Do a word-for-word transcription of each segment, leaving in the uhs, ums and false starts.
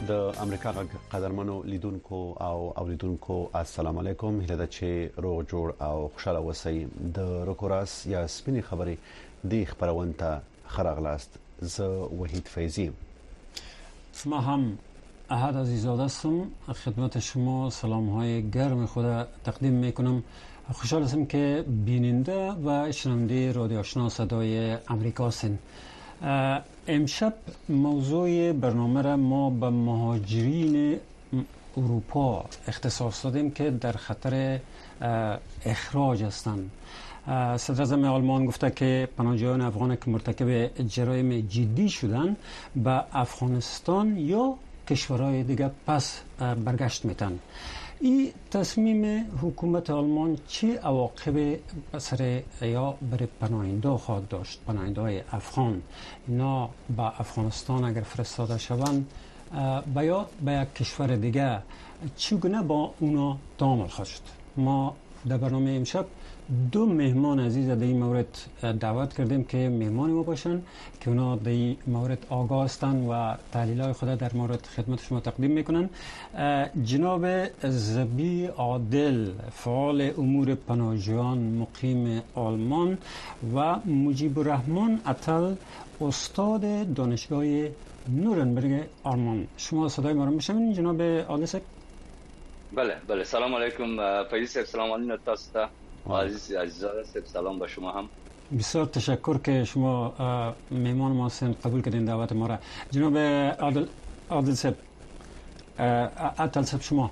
د امریکا قدرمنو لیدونکو او اوریدونکو السلام علیکم. هله د چې روغ جوړ او خوشاله اوسئ. د روکوراس یا سپینې خبرې د خبرونته خراغلاست. ز وحید فیضی. شما هم احد عزیزاده هستم. خدمت شما سلام های گرم خود تقدیم میکنم. خوشحال هستم که بیننده و شنونده رادیو آشنا صدای امریکا هستین. امشب موضوع برنامه را ما به مهاجرین اروپا اختصاص دادیم که در خطر اخراج هستند. صدر اعظم آلمان گفته که پناهجویان افغان که مرتکب جرایم جدی شدن به افغانستان یا کشورهای دیگه پس برگشت میتن. این تصمیم حکومت آلمان چه عواقب سر یا برای پناهنده خواهد داشت؟ پناهنده های افغان اینا به افغانستان اگر فرستاده شوند و یا به یک کشور دیگه چگونه با اونا تعامل خواهد شد؟ ما در برنامه امشب دو مهمان عزیز در این مورد دعوت کردیم که مهمان ما باشن که اونا در این مورد آگاه هستند و تحلیل‌های خود در مورد خدمت شما تقدیم میکنن. جناب زبی عادل فعال امور پناهجویان مقیم آلمان و مجیب الرحمن عطل استاد دانشگاه نورنبرگ آلمان. شما صدای ما رو میشنوین جناب عادل صاحب؟ بله بله. سلام علیکم فیضی صاحب. سلام علیکم تاستا عزیز عزیزان صاحب. سلام به شما هم. بسیار تشکر که شما مهمان ما هستین، قبول کردین دعوت ما را. جناب عادل عادل صاحب عطل صاحب شما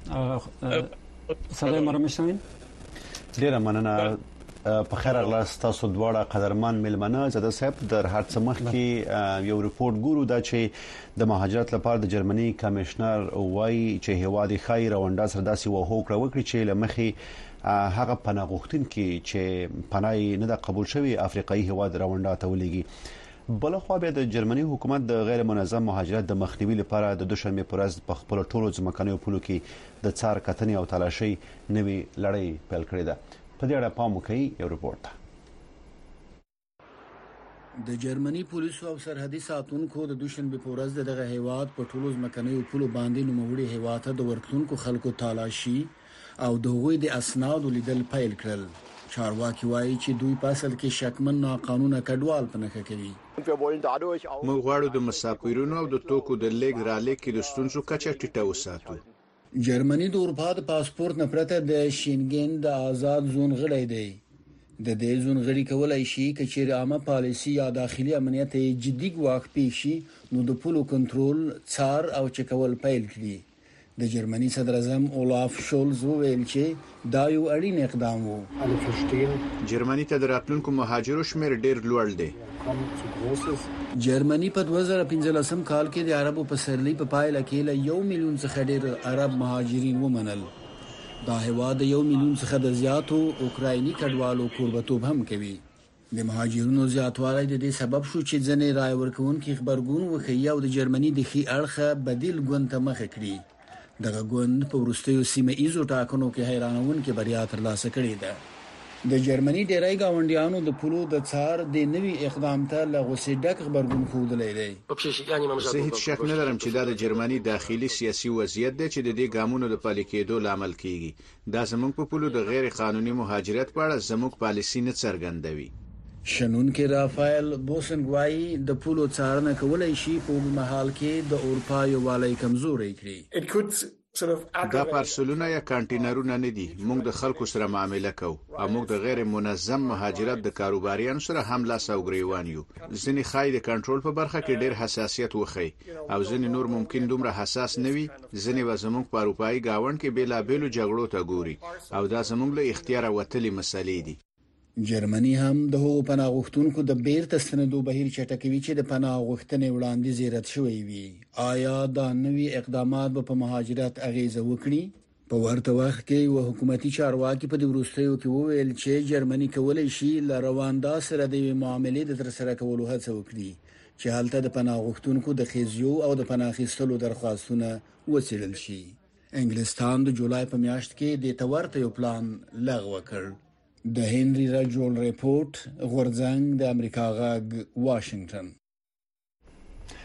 صدای ما را میشنوین؟ ډیره مننه. په خیر اغلاست تاسو دواړه قدرمن ملمنه. زده صاحب در هر څه مخ کې یو ریپورت ګورو دا چې د مهاجرت لپاره د جرمني کمشنر وایي چې هوادي خیر رواندا سره داسې و هوکړه وکړي چې لمخي هغه پناه غوښتونکي چې پناه نه د قبول شوی افریقایي هواد رواندا ته ولېږي. بل خو بیا د جرمني حکومت د غیر منظم مهاجرت د مخنیوي لپاره د دوشنبه پر ورځ په خپل ټولو ځمکنیو پولو کې د څار کتنې او تلاشي نوي لړۍ پیل کړې ده. په دې اړه پام وکړئ. یو رپورټ. د جرمني پولیسو او سرحدي ساتونکو د دوشنبه په ورځ دغه هیواد په ټولو ځمکنیو پولو باندې نوموړي هیواد ته د ورتلونکو خلکو تلاشي او د هغوی د اسنادو لیدل پیل کړل. چارواکي وایي چې دوی په اصل کې شکمن ناقانونه کډوال په نښه کوي. موږ غواړو د مسافرینو او د توکو د لیږد رالېږد کې د ستونزو کچه ټیټه وساتو. جرمني د اروپا د پاسپورت نه پرته د شینګن د آزاد زون غړی دی. د دې زون غړي کولای شي چې چیرې عامه پالیسي یا داخلي امنیت جدي ګواښ پیښ شي نو د پولو کنټرول څار او چکول پیل کړي. د جرمني صدر اعظم اولاف شولز وویل چې دا یو اړین اقدام وو. جرمني ته د راتلونکو مهاجرو شمېر ډېر لوړ دی. جرمني په دوه زره پنځلسم کال کې د عربو په سرلي په پایله کې له یو میلیون څخه ډېر عرب مهاجرین ومنل. دا هیواد د یو میلیون څخه د زیاتو اوکرایني کډوالو کوربتوب هم کوي. د مهاجرینو زیاتوالی د دې سبب شو چې ځینې رای ورکوونکي خبرګون وښیي او د جرمني د ښي اړخه بدیل ګوند ته مخه کړي. دغه ګوند په وروستیو سیمه ایزو ټاکنو کې حیرانونکې بریا ترلاسه کړې ده. د جرمني ډیری ګاونډیانو د پولو د څار د نوي اقدام ته له غوسې ډک خبرګون ښودلی دی. زه هیڅ شک نه لرم چې دا د جرمني داخلي سیاسي وضعیت دی چې د دې ګامونو د پلي کېدو لامل کیږي. دا زموږ په پولو د غیر قانوني مهاجرت په اړه زموږ پالیسي نه څرګندوي. شنونکي رافایل بوسنګوای د پولو څارنه کولای شي په اوږدمهال کې د اروپا یووالی کمزوری کړي. دا پارسلونه یا کانټینرونه نه دي. موږ د خلکو سره معامله کوو او موږ د غیر منظم مهاجرت د کاروباریانو سره هم لاس او ګریوان یو. ځینې خای د کنټرول په برخه کې ډېر حساسیت وخی او ځینې نور ممکن دومره حساس نه وي. ځینې به زموږ په اروپایي گاوند کې بیلابیلو جګړو ته ګوري او دا زموږ له اختیاره وتلې مسلې دي. جرمني هم د هغو پناه غوښتونکو د بیرته ستنېدو بهیر چټکوي چې د پناه غوښتنې وړاندې زیرت شوی وي. آیا دا نوي اقدامات به په مهاجرت اغیزه وکړي؟ په ورته وخت کې یو حکومتي چارواکي په دې وروستیو کې وویل چې جرمني کولای شي له رواندا سره د معاملې د ترسره کولو هڅه وکړي چې هلته د پناه غوښتونکو د خیزیو او د پناه اخیستلو درخواستونه وڅېړل شي. انګلستان د جولای په میاشت کې د تورته یو پلان لغوه کړ. د هنري راجول ریپورت غورځنګ د امریکا غږ واشنگټن.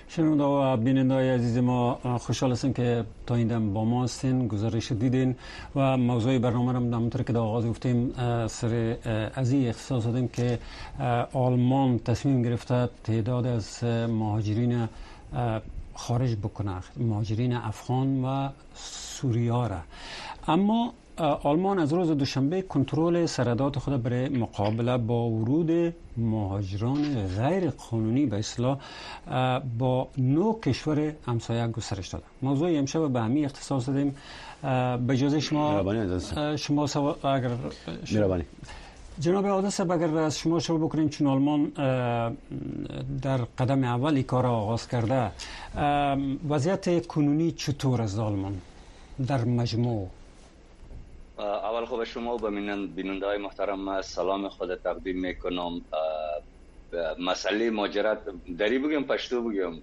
شنونده و بیننده عزیز ما، خوشحال هستیم که تا این دم با ما هستین، گزارش دیدین و موضوع برنامه را همونطور که در آغاز گفتیم سر از این اختصاص دادیم که آلمان تصمیم گرفته تعداد از مهاجرین خارج بکنه، مهاجرین افغان و سوریا را. اما آلمان از روز دوشنبه کنترل سرحدات خود برای مقابله با ورود مهاجران غیر قانونی به اصطلاح با نو کشور همسایه گسترش داده. موضوع امشب به همین اختصاص دادیم. به اجازه شما شما سوا... اگر میربانی جناب عادل، اگر از شما شروع بکنیم، چون آلمان در قدم اول این کار آغاز کرده، وضعیت کنونی چطور است آلمان در مجموع؟ اول خوب شما و بیننده های محترم سلام خود تقدیم میکنم. مسئله مهاجرت دری بگم پشتو بگم؟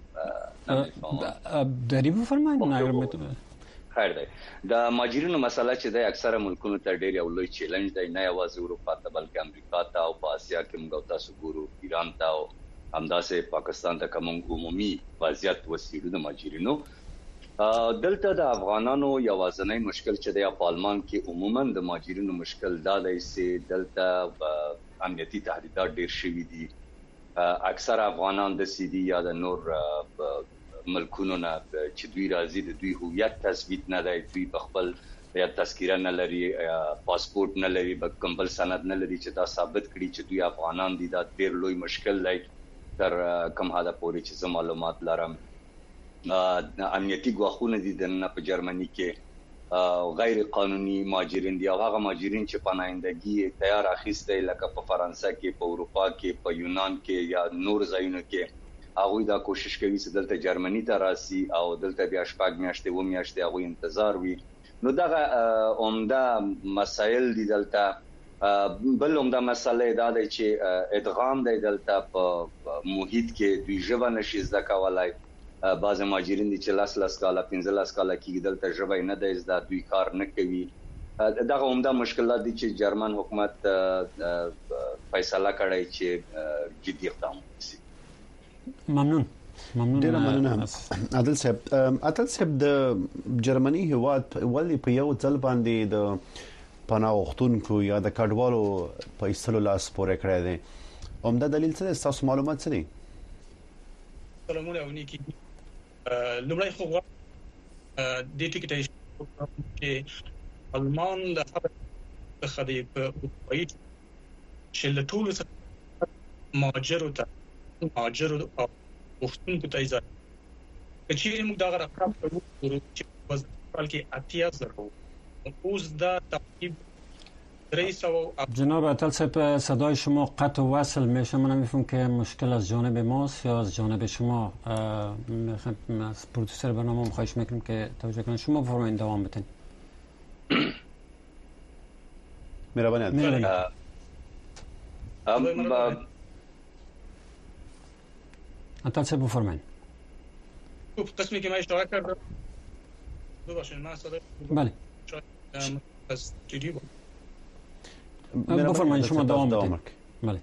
دری بفرمایید. خیر دی د مهاجرینو مسله چې د اکثره ملکونو ته ډېر یو لوی چیلنج دی، نه یوازې اروپا ته بلکې امریکا ته او په اسیا کې موږ تاسو ګورو، ایران ته او همداسې پاکستان ته کوم عمومي وضعیت وسیړو د مهاجرینو. دلته د افغانانو یوازینی مشکل چې د آلمان کې عموما د مهاجرینو مشکل دا دی چې دلته امنیتي تهدیدات ډېر شوي دي. اکثر افغانان د سیدي یا د نور ملکونو نه چې دوی راځي د دوی هویت تثبیت نه دی، دوی په خپل یا تذکره نه لري، پاسپورت نه لري، بل سند نه لري چې دا ثابت کړي چې دوی افغانان دي. دا ډېر لوی مشکل دی تر کوم حده پورې چې زه معلومات لرم. امنیتي ګواښونه دي دننه په جرمني کې غیر قانوني مهاجرین دي او هغه مهاجرین چې پناهندګي تیار اخیسته لکه په فرانسه کې، په اروپا کې، په یونان کې یا نور ځایونو کې، هغه دا کوشش کوي چې دلته جرمني ته راسي او دلته بیا شپږ میاشتې و میاشتې هغه انتظار وي. نو دغه عمده مسایل دي دلته. بل عمده مسله دا دی چې ادغام دی دلته په محیط کې، دوی ژبه نشي زده کولای. بعض مهاجرین دي چې لاس لاس کاله پنځه لاس کاله کې دلته ژبه نه دی زده، دوی کار نه کوي. دغه عمده مشکلات دي چې جرمن حکومت فیصله کړی چې جدي اقدام وکړي. ممنون ممنون ډیر مننه عادل صاحب. عادل صاحب د جرمني هیواد ولی په یو ځل باندې د پناه غوښتونکو یا د کډوالو په ایستلو لاس پورې کړی دی، عمده دلیل څه دی؟ تاسو معلومات څه دي؟ سلامونه او نیکی. لمړی خو د ټیکټ چې آلمان د خدای په وایي چې له ټولو مهاجرو ته مهاجرو او غوښتونکو ته ځای چې موږ دا راکړو چې په ځل کې اتیا زره اوس دا تقریبا جناب عطل صاحب، صدای شما قطع و وصل میشه. من میفهمم که مشکل از جانب ماست یا از جانب شما. از پرودوسر برنامه خواهش میکنم که توجه کنید. شما بفرمایید دوام بدین. مهربانی. عطل صاحب بفرمایید. خب قسمی که من اشتراک کردم ببخشید من صدای بله از استودیو بفرمایید شما دوام بدین. بله.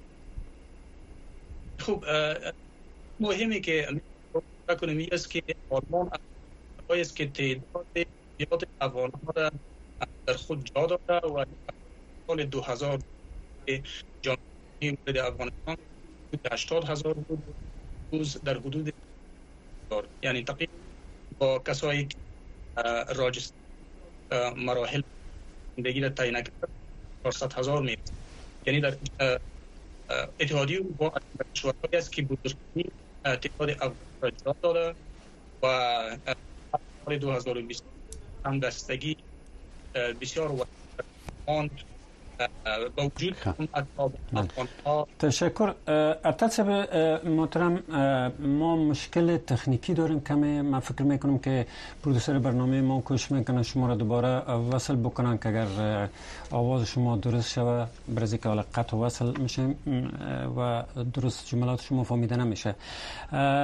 خب مهمه که اکونومی است که آلمان است که تعداد زیاد افغان‌ها را در خود جا داده و سال دو هزار جامعه مورد افغانستان هشتاد هزار بود، روز در حدود یعنی تقریبا با کسایی که راجستان مراحل زندگی را تعیین کرد چهارصد هزار میرسد. یعنی در اتحادیه با کشورهایی است که بزرگترین تعداد افغان را جا داده و سال دو هزار و بیست هم دستگی بسیار وسیع با وجود افغان‌ها. تشکر. عطل صاحب محترم، ما مشکل تکنیکی داریم کمی. من فکر میکنم که پرودوسر برنامه ما کوشش میکنه شما را دوباره وصل بکنن که اگر آواز شما درست شود، برای که حالا قطع وصل میشه و درست جملات شما فهمیده نمیشه.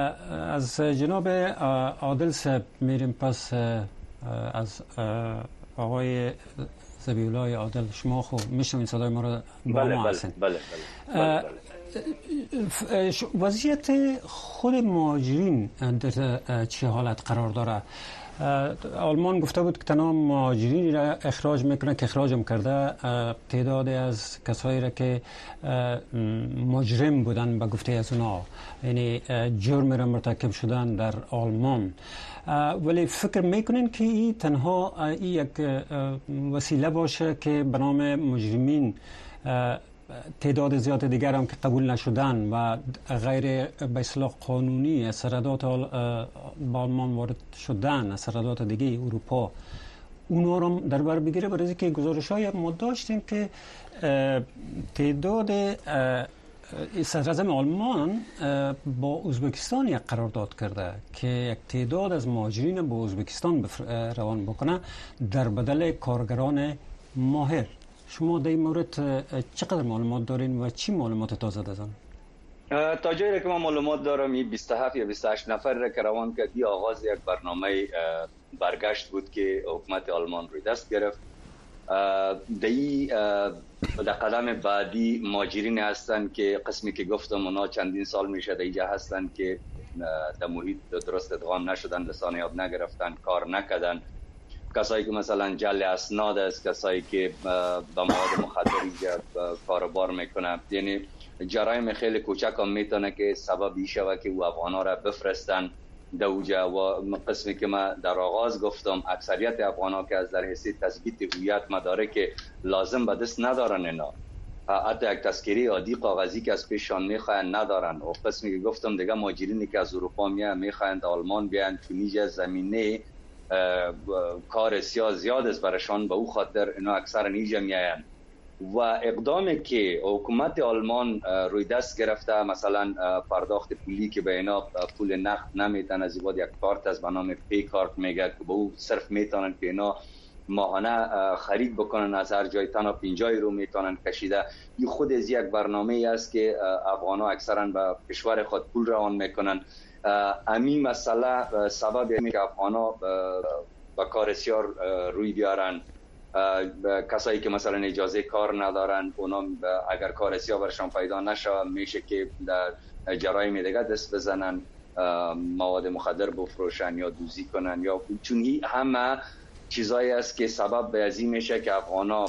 از جناب عادل صاحب میریم پس از آقای ذبیح‌الله عادل، شما خب میشنوید صدای ما رو؟ بله بله بله, بله, بله. وضعیت خود مهاجرین در چه حالت قرار داره؟ آلمان گفته بود که تنها مهاجرین را اخراج میکنه که اخراج هم کرده، تعدادی از کسایی را که مجرم بودن به گفته از اونا، یعنی جرم را مرتکب شدن در آلمان. ولی فکر میکنین که این تنها این یک وسیله باشه که به نام مجرمین تعداد زیاد دیگر هم که قبول نشدن و غیر به اصطلاح قانونی از سرحدات آلمان وارد شدن، از سرحدات دیگه اروپا، اونا رو در بر بگیره؟ برای اینکه گزارش‌های ما داشتیم که تعداد صدراعظم آلمان با ازبکستان یک قرارداد کرده که یک تعداد از مهاجرین با ازبکستان روان بکنه در بدل کارگران ماهر. شما در این مورد چقدر معلومات دارین و چی معلومات تازه دادن؟ تا جایی که من معلومات دارم این بیست و هفت یا بیست و هشت نفر را که روان کرد، این آغاز یک برنامه برگشت بود که حکومت آلمان روی دست گرفت. دی در قدم بعدی مهاجرین هستند که قسمی که گفتم اونا چندین سال میشه در اینجا هستند که در محیط درست ادغام نشدن، لسان یاد نگرفتن، کار نکردن. کسایی که مثلا جل اسناد است، کسایی که با مواد مخدر اینجا کاروبار میکنه، یعنی جرایم خیلی کوچک هم میتونه که سببی شود که او افغانا را بفرستن دوجا. و قسمی که ما در آغاز گفتم اکثریت افغانا که از در حیثیت تثبیت هویت مدارک لازم به دست ندارن، اینا حتی یک تذکره عادی کاغذی که از پیششان میخواین ندارن. و قسمی که گفتم دیگه مهاجرینی که از اروپا میان میخواین آلمان بیان، چون اینجا زمینه کار سیاه زیاد است برشان، به او خاطر اینا اکثر اینجا میاین. و اقدامی که حکومت آلمان روی دست گرفته، مثلا پرداخت پولی که به اینا پول نقد نمیتن، از این یک کارت از به نام پی کارت میگه که به او صرف میتونن که اینا ماهانه خرید بکنن، از هر جای تنها پنجاه یورو میتونن کشیده. این خود از یک برنامه است که افغانا اکثرا به کشور خود پول روان میکنن. امی مسئله سبب اینه که افغانا با کار سیاه روی بیارن. کسایی که مثلا اجازه کار ندارن، اونا اگر کار سیاه برشان پیدا نشه میشه که در جرایم دیگه دست بزنن، مواد مخدر بفروشن یا دوزی کنن، یا چون هی همه چیزایی است که سبب به ازی میشه که افغانا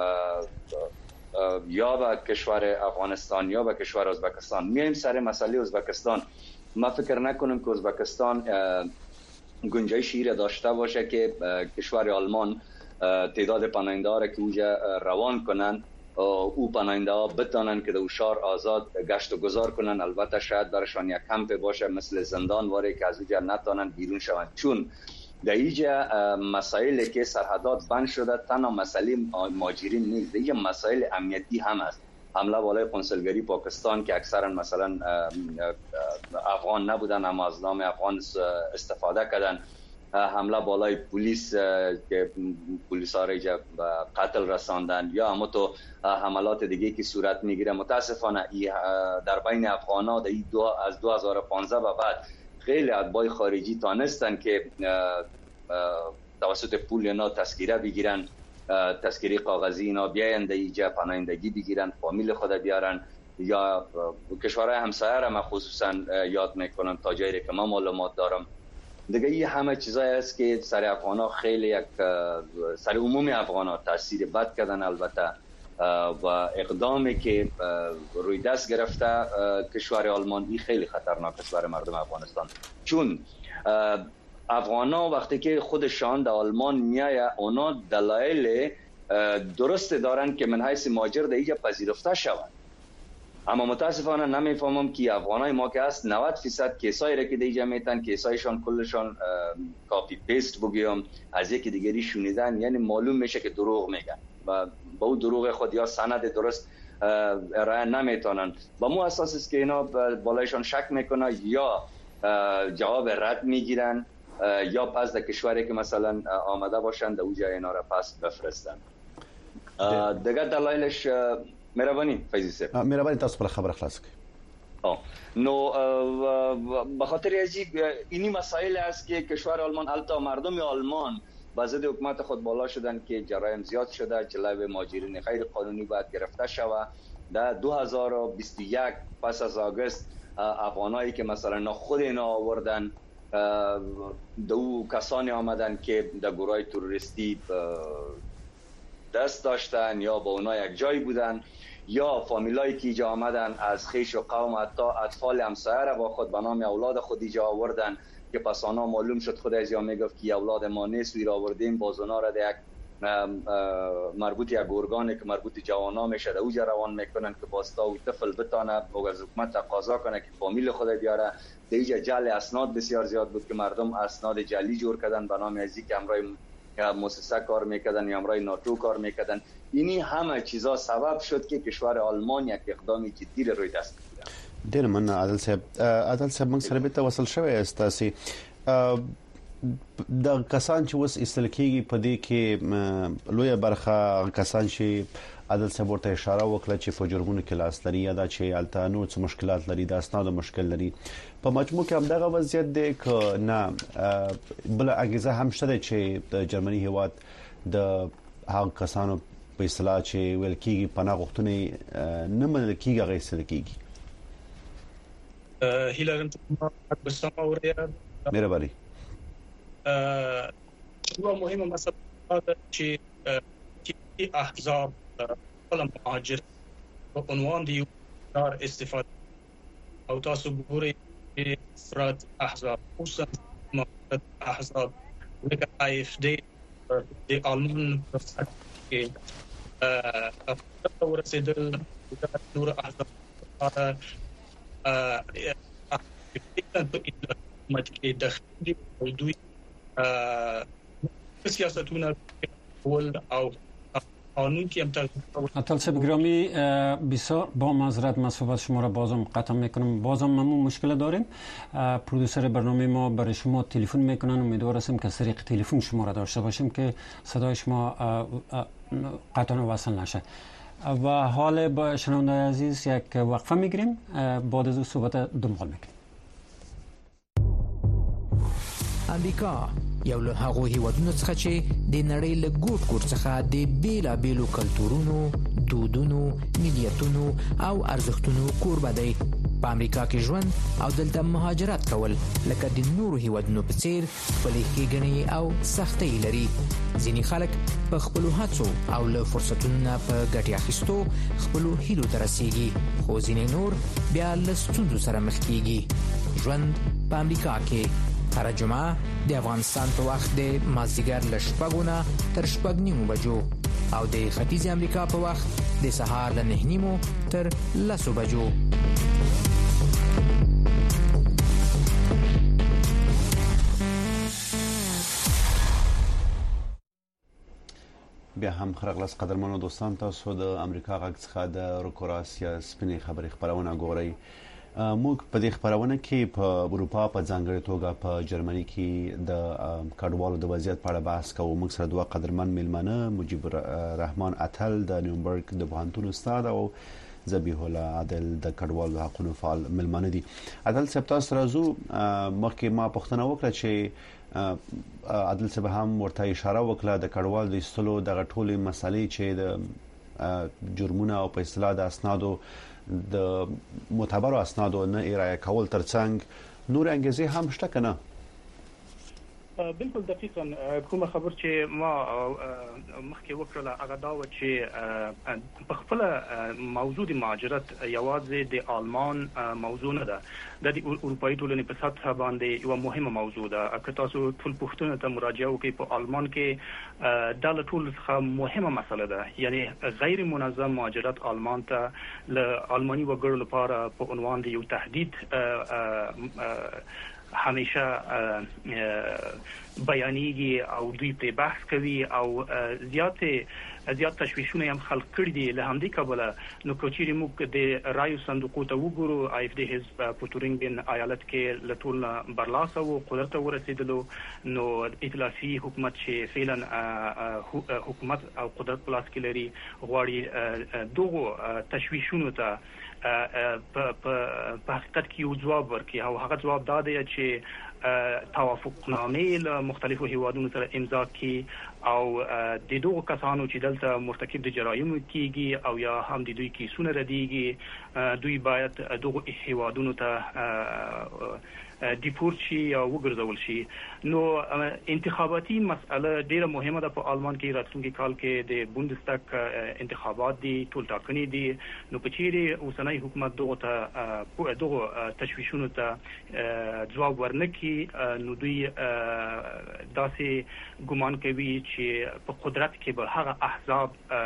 یا به کشور افغانستان یا به کشور ازبکستان. میایم سر مسئله ازبکستان. ما فکر نکنم که ازبکستان گنجایشی را داشته باشه که کشور آلمان تعداد پناهنده ها را که اوجا روان کنن، او پناهنده ها بتانن که در شهر آزاد گشت و گذار کنن. البته شاید برشان یک کمپ باشه مثل زندان واره که از اوجا نتانن بیرون شوند، چون در اینجا مسائلی که سرحدات بند شده تنها مسئله مهاجرین نیست، اینجا مسائل امنیتی هم است. حمله بالای قنصلگری پاکستان که اکثرا مثلا افغان نبودن اما از نام افغان استفاده کردن، حمله بالای پلیس که پلیس ها را قتل رساندن، یا اما تو حملات دیگه که صورت میگیره. متاسفانه در بین افغان ها دو از دو هزار و پانزده به بعد خیلی اتباع خارجی تانستن که توسط پول اینا تذکره بگیرن، تذکره کاغذی اینا بیاین در اینجا پناهندگی بگیرن، فامیل خود بیارن، یا کشورهای همسایه را من خصوصا یاد میکنم تا جایی که من معلومات دارم. دیگه این همه چیزایی است که سر افغانا خیلی یک سر عموم افغانا تاثیر بد کردن. البته و اقدامی که روی دست گرفته کشور آلمان این خیلی خطرناک است برای مردم افغانستان، چون افغانا وقتی که خودشان در آلمان میایه اونا دلایل درست دارن که من حیث مهاجر در اینجا پذیرفته شوند. اما متاسفانه نمیفهمم که افغانای ما که است نود درصد کیسایی را که دیجا میتن کیسایشان کلشان کاپی پیست بگیم از یکی دیگری شنیدن، یعنی معلوم میشه که دروغ میگن و با اون دروغ خود یا سند درست ارائه نمیتونن. با مو اساس است که اینا بالایشان شک میکنن یا جواب رد میگیرن یا پس در کشوری که مثلا آمده باشند در اونجا اینا را پس بفرستن. دیگه دلایلش مهربانی فیضی صاحب مهربانی تاسو پر خبر خلاص کړئ. اه نو به خاطر اینی مسائل است که کشور آلمان البته مردم آلمان بازد حکومت خود بالا شدن که جرایم زیاد شده، جلوی مهاجرین غیر قانونی باید گرفته شود. در دو هزار و بیست و یک پس از آگوست افغانایی که مثلا خود اینا آوردن، دو کسانی آمدن که در گروه تروریستی دست داشتن یا با اونا یک جای بودن، یا فامیلایی که اینجا آمدن از خیش و قوم، حتی اطفال همسایه را با خود به نام اولاد خود اینجا آوردن که پس آنها معلوم شد خود از یا میگفت که اولاد ما نیست و ایرا آوردیم، باز اونا را در یک مربوط یک ارگانی که مربوط جوانا میشه در اوجا روان میکنن که باستا و طفل بتانه و از حکومت تقاضا کنه که فامیل خود بیاره. در اینجا جعل اسناد بسیار زیاد بود که مردم اسناد جعلی جور کردن به نام ازی که امرای مؤسسه کار میکردن یا امرای ناتو کار میکردن. اینی همه چیزا سبب شد که کشور آلمان یک اقدامی جدی روی دست بگیره. ډیر مننه عادل صاحب. عادل صاحب موږ سره به تواصل شوی است تاسو د کسان چې وس استلکیږي په دې کې لوی برخه کسان چې عادل صاحب ورته اشاره وکړه چې په جرمونو کې لاس لري یا دا چې التانو څه مشکلات لري، د اسناد مشکل لري، په مجموع کې هم دغه وضعیت دی ک نه بل اگزه هم شته چې د جرمني هیواد د هغه کسانو په اصطلاح چې ویل کېږي پناه غوښتنې نه منل کېږي هغه استلکیږي. هیلرم به سم اوریا مهرباني. یو مهمه مسله ده چې چې احزاب خپل مهاجر په عنوان دی کار استفاده او تاسو ګورئ چې فرات احزاب خصوصا احزاب لکه آی اف ډی د آلمان په کې ا ورسېدل د نور احزاب ا متکي داخلي دوی سیاستونه ول او قانون که امتحان عادل صاحب گرامی بسیار با معذرت من صحبت شما را بازم قطع میکنم، بازم ممنون مشکل داریم. پرودوسر برنامه ما برای شما تلفن میکنن، امیدوار هستم که طریق تلفن شما را داشته باشیم که صدای شما قطعا وصل نشه. و حال با شنونده عزیز یک وقفه میگیریم، بعد از او صحبت دنبال میکنیم. امریکا یو له هغو هیوادونو څخه چې د نړۍ له ګوټ ګوټ څخه د بیلابیلو کلتورونو، دودونو، ملیتونو او ارزښتونو کوربه دی. په امریکا کې ژوند او دلته مهاجرت کول لکه د نورو هیوادونو په څیر خپلې ښېګڼې او سختۍ لري. ځینې خلک په خپلو هڅو او له فرصتونو نه په ګټې اخیستو خپلو هیلو ته رسیږي، خو ځینې نور بیا له ستونزو سره مخ کیږي. ژوند په امریکا کې هر جمعه د افغانستان په وخت د مازدیګر له شپږو نه تر شپږ نیمو بجو او د ختیځ امریکا په وخت د سهار له نهه نیمو تر لسو بجو. بیا هم خرغلاس قدرمنو دوستان، تاسو د امریکا غږ څخه د روکوراسیا سپینې خبري خبرونه ګورئ. موږ په دې خبرونه کې په اروپا په ځانګړي توګه په جرمني کې د کډوالو د وضعیت په اړه بحث کوو. موږ سره دوه قدرمن میلمانه، مجيب الرحمن اتل د نیومبرګ د پوهنتون استاد او ذبیح الله عادل د کډوالو حقوقو فعال میلمانه دي. عادل صاحب تاسو راځو، مخکې ما پوښتنه وکړه چې عادل صاحب هم ورته اشاره وکړه د کډوالو د استلو د غټولې مسلې چې د جرمونه او په اصطلاح د اسنادو د معتبر اسنادو نه ارائه کول ترڅنګ نور انګیزې هم شته کنه؟ بالکل دقیقاً کومه خبر چې ما مخکې وکړه هغه دا و چې په خپل موضوع د مهاجرت یوازې د آلمان موضوع نه ده، د اروپאי ټولنې په سطح باندې یو مهمه موضوع ده. که تاسو ټول پښتون ته مراجعه وکړئ په آلمان کې دا له ټول څخه مهمه مسله ده، یعنی غیر منظم مهاجرت آلمان ته له آلماني وګړو لپاره په عنوان د یو تهدید همیشه بیانېږي او دوی په بحث کوي او زیات زیات تشویشونه هم خلق کړي دي. له همدې کبله نو کوچيري موږ د رایو صندوقو ته وګورو، آی اف ډي حزب په تورینګن ایالت کې له ټول برلاسه او قدرت ورسېدلو، نو ائتلافي حکومت چې فعلا حکومت او قدرت پلاس کې لري غواړي دغه تشویشونو ته په حقیقت کې یو ځواب ورکړي او هغه ځواب دا دی چې توافقنامه له مختلفو هیوادونو سره امضا کی او د دوه کسانو چې دلته مرتکب د جرایم کیږي او یا هم د دوی کیسونه ردیږي دوی باید دغه هیوادونو ته دیپورت شي یا وګرځول شي. نو انتخاباتي مسأله ډیره مهمه ده په آلمان کې. راتلونکي کال کې د بوندستاګ انتخابات دي، ټول ټاکنې دي. نو په چیرې اوسنۍ حکومت دغه ته دغه تشویشونو ته ځواب ورنکړي نو دوی داسې ګمان کوي چې په قدرت کې به هغه احزاب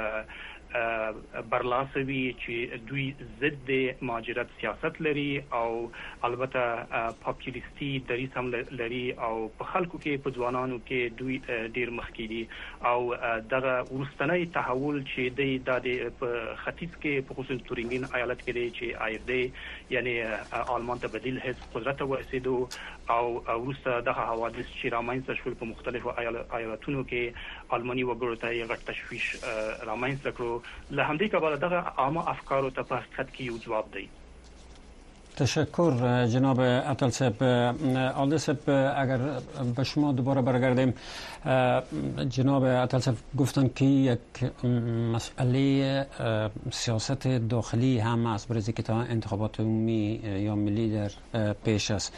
برلاسوي چې دوی ضد مهاجرت سیاست لري او البته پاپولیسټي دریځ هم لري او په خلکو کې په ځوانانو کې دوی ډیر مخکې دي او دغه ورستنی تحول چې د په ختیځ کې په خصوص تورینګن ایالت کې دی چې آی اف دی یعنی آلمان ته بدیل حزب قدرت ورسېدو او ورسته دغه حوادث چې رامنځته شول په مختلفو ایالتونو کې آلماني وګړو ته یې غټ تشویش رامنځته کړو. له همدې کبله دغه عامه افکارو ته په حقیقت کې یو جواب دی. تشکر جناب عطل صاحب. آلده صاحب اگر به شما دوباره برگردیم، جناب عطل صاحب گفتن که یک مسئله سیاست داخلی هم است برای که تا انتخابات عمومی یا ملی در پیش است.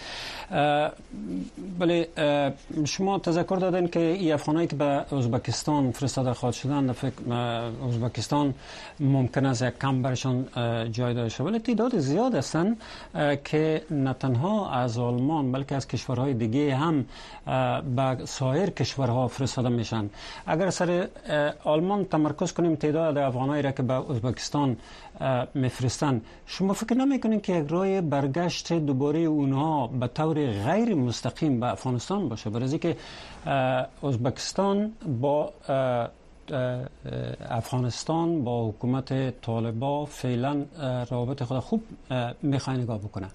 ولی شما تذکر دادن که این افغانایی که به ازبکستان فرستاده خواهد شدن، فکر ازبکستان ممکن است یک کم برشان جای داشته، ولی تعداد زیاد هستند که نه تنها از آلمان بلکه از کشورهای دیگه هم به سایر کشورها فرستاده میشن. اگر سر آلمان تمرکز کنیم تعداد افغانایی را که به ازبکستان میفرستن، شما فکر نمیکنین که یک راه برگشت دوباره اونها به طور غیر مستقیم به افغانستان باشه؟ برای اینکه ازبکستان با افغانستان با حکومت طالبان فعلا روابط خود خوب میخواد نگاه بکنه.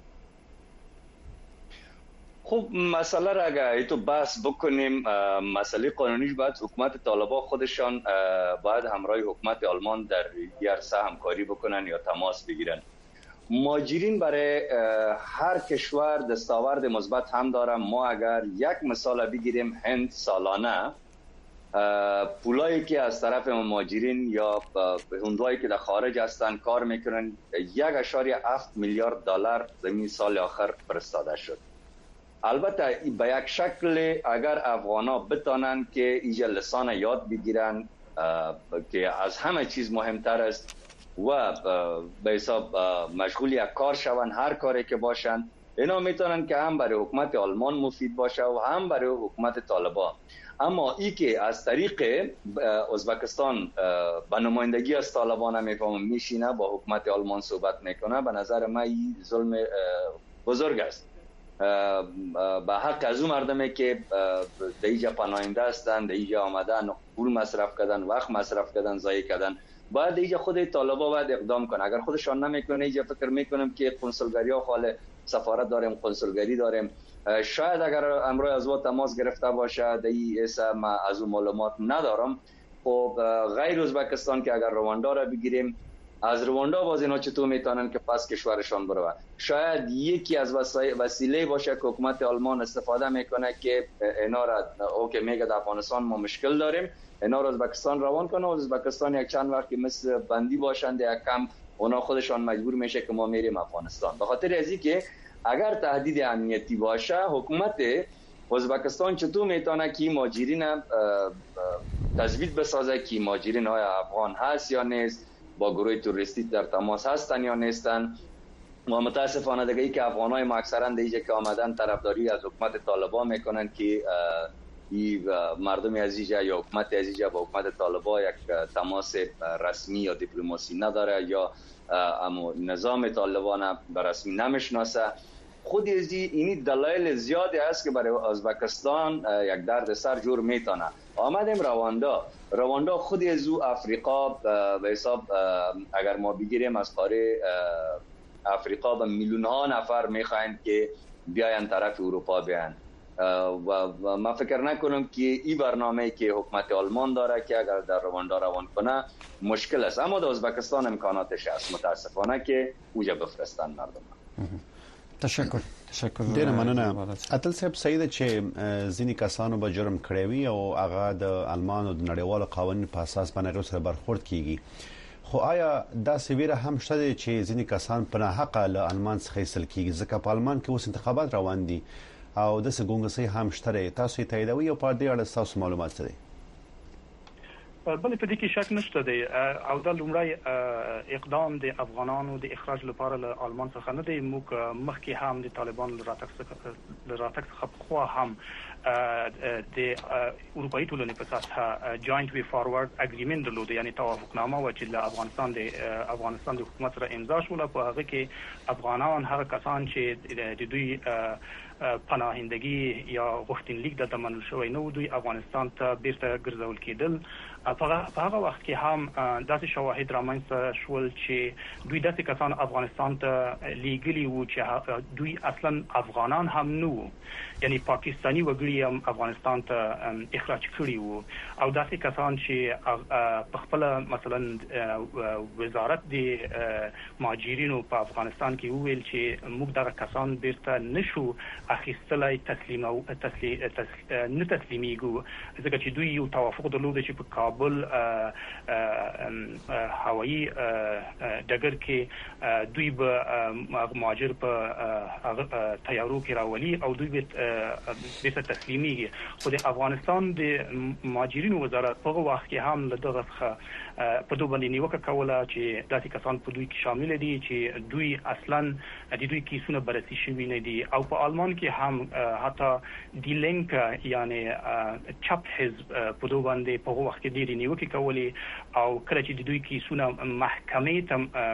خب مسئله را اگر ایتو بحث بکنیم، مسئله قانونیش باید حکومت طالبان خودشان باید همراه حکومت آلمان در این عرصه همکاری بکنن یا تماس بگیرن. مهاجرین برای هر کشور دستاورد مثبت هم دارن. ما اگر یک مثال بگیریم، هند سالانه پولایی که از طرف مهاجرین یا هندوایی که در خارج هستند کار میکنن یک اشاری هفت میلیارد دلار زمین سال آخر فرستاده شد. البته به یک شکل اگر افغانا بتانن که اینجا لسان یاد بگیرن که از همه چیز مهمتر است و به حساب مشغول یک کار شون، هر کاری که باشن، اینا میتونن که هم برای حکومت آلمان مفید باشه و هم برای حکومت طالبان. اما ای که از طریق ازبکستان به نمایندگی از طالبان هم میفهمم میشینه با حکومت آلمان صحبت میکنه، به نظر من این ظلم بزرگ است به حق از اون مردمی که در اینجا پناهنده هستند، در اینجا آمدن، پول مصرف کردن، وقت مصرف کردن، ضایع کردن. باید اینجا خود طالبان باید اقدام کنه. اگر خودشان نمیکنه اینجا فکر میکنم که کنسولگری ها خاله، سفارت داریم، کنسولگری داریم. شاید اگر امروز از ما تماس گرفته باشه در این ایسا ما از اون معلومات ندارم. خب غیر ازبکستان که اگر رواندا را بگیریم، از رواندا باز اینا چطور میتونن که پس کشورشان بروه؟ شاید یکی از وسیله باشه که حکومت آلمان استفاده میکنه که اینا را اوکی میگه در افغانستان ما مشکل داریم، اینا را ازبکستان روان کنه و ازبکستان یک چند وقت مثل بندی باشند، یک کم اونا خودشان مجبور میشه که ما میریم افغانستان. به خاطر ازی که اگر تهدید امنیتی باشه، حکومت ازبکستان چطور میتونه که مهاجرین تثبیت بسازه که مهاجرین های افغان هست یا نیست، با گروه توریستی در تماس هستن یا نیستن. و متاسفانه دیگه ای که افغانای ما اکثرا دیگه که آمدن طرفداری از حکومت طالبان میکنن که این مردم عزیزا یا حکومت عزیزا با حکومت طالبان یک تماس رسمی یا دیپلماسی نداره یا اما نظام طالبان به رسمی نمیشناسه. خود ازی اینی دلایل زیادی است که برای ازبکستان یک درد سر جور میتونه. آمدیم رواندا. رواندا خود از او افریقا به حساب اگر ما بگیریم از قاره افریقا به میلیون ها نفر میخواین که بیاین طرف اروپا بیان و ما فکر نکنم که این برنامه‌ای که حکومت آلمان داره که اگر در رواندا روان کنه مشکل است، اما در ازبکستان امکاناتش هست متاسفانه که اوجا بفرستن مردم. تشکر تشکر ډیر مننه. اتل صاحب سید چې ځینی کسانو به جرم کړی وي او هغه د المانو د نړیوالو قوانینو په اساس باندې سره برخورد کیږي، خو آیا دا سویره هم شته چې ځینی کسان په حق له المان څخه ایستل کیږي؟ ځکه په المان کې اوس انتخابات روان دي او د سګونګسي هم شته. تاسو تاییدوي او په دې اړه تاسو معلومات څه دي؟ بل په دې کې شک نشته دی او دا لومړی اقدام د افغانانو د اخراج لپاره له آلمان څخه نه دی. موږ مخکې هم د طالبان له راتګ څخه راتګ څخه خو هم د اروپאי ټولنې په سطح جاینټ وی فارورډ اګریمنت درلود، یعنی توافقنامه و چې له افغانستان د افغانستان د حکومت سره امضا شوه. په هغه کې افغانان هغه کسان چې د دوی پناهندگی یا غوښتنلیک د تمنل شوی نو دوی افغانستان ته بیرته ګرځول کېدل. په هغه وخت کې هم داسې شواهد رامنځته شول چې دوی داسې کسان افغانستان ته لیږلي وو چې دوی اصلا افغانان هم نه وو، یعنی پاکستانی وګړي هم افغانستان ته اخراج کړي وو. او داسې کسان چې په خپل مثلا وزارت د مهاجرینو په افغانستان کې وویل چې موږ دغه کسان بیرته نشو اخیستلای تسلیم او تسلیم نه تسلیمیږو، ځکه چې دوی یو توافق درلود چې په کابل هوایی ډګر کې دوی به مهاجر په تیارو کې راولي او دوی به بیرته تسلیمیږي. خو د افغانستان د مهاجرینو وزارت په وخت کې هم له دغه څخه په دوه باندې نیوکه کوله چې داسې کسان په دوی کې شامل دي چې دوی اصلا د دوی کیسونه بررسي شوي نه دي. او په آلمان کې هم حتی دی لینک یعنی چپ حزب په دوه باندې په وخت کې ډېری نیوکه کولې او کله چې د دوی کیسونه محکمې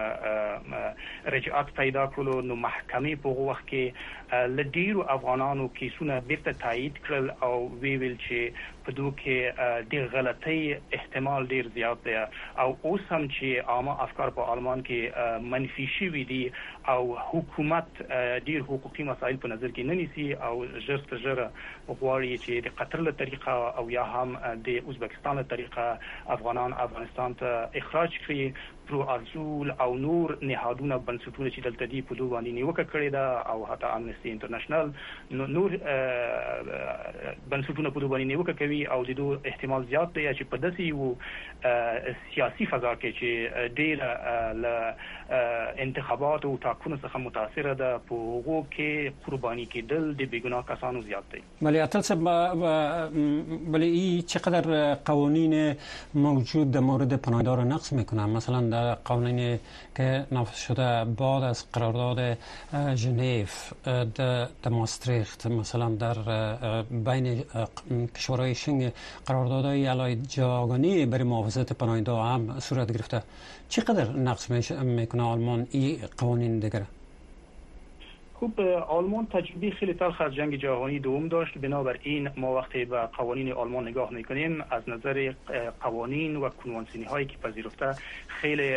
ته رجعت پیدا کړو نو محکمې په وخت کې لډیرو افغانانو کیسونه بیرته تایید کړل او ویل چې په دوی کې د غلطۍ احتمال ډیر زیات دی او اوس هم چې عامه افکار په آلمان کې منفي شوي دي او حکومت ډیر حقوقي مسایل په نظر کې نه نیسي او ژر تر ژره غواړي چې د قطر له طریقه او یا هم د ازبکستان له طریقه افغانان افغانستان ته اخراج کړي. پرو ازول او نور نهادونه بنسټونه چې دلته دی په دوه باندې نیوکه کړې ده او حتی امنستي انټرنیشنل نور بنسټونه په دوه باندې نیوکه کوي او د دوه احتمال زیات دی چې په داسې یو سیاسي فضا کې چې ډېر له انتخابات او ټاکنو څخه متاثر ده په هغو کې قرباني کېدل د بیګناه کسانو زیات دی. بله اتل صاحب بله این چقدر قوانین موجود در مورد پناهندار نقض میکنن؟ مثلا در قوانینی که نافذ شده بعد از قرارداد ژنو در ماستریخت مثلا در بین کشورهای شنگ قراردادهای علیه جاگانی برای محافظت پناهندار هم صورت گرفته. چقدر نقض میکنه آلمان این قوانین دیگر؟ خب آلمان تجربه خیلی تلخ از جنگ جهانی دوم داشت، بنابراین ما وقتی به قوانین آلمان نگاه میکنیم از نظر قوانین و کنوانسیونی هایی که پذیرفته خیلی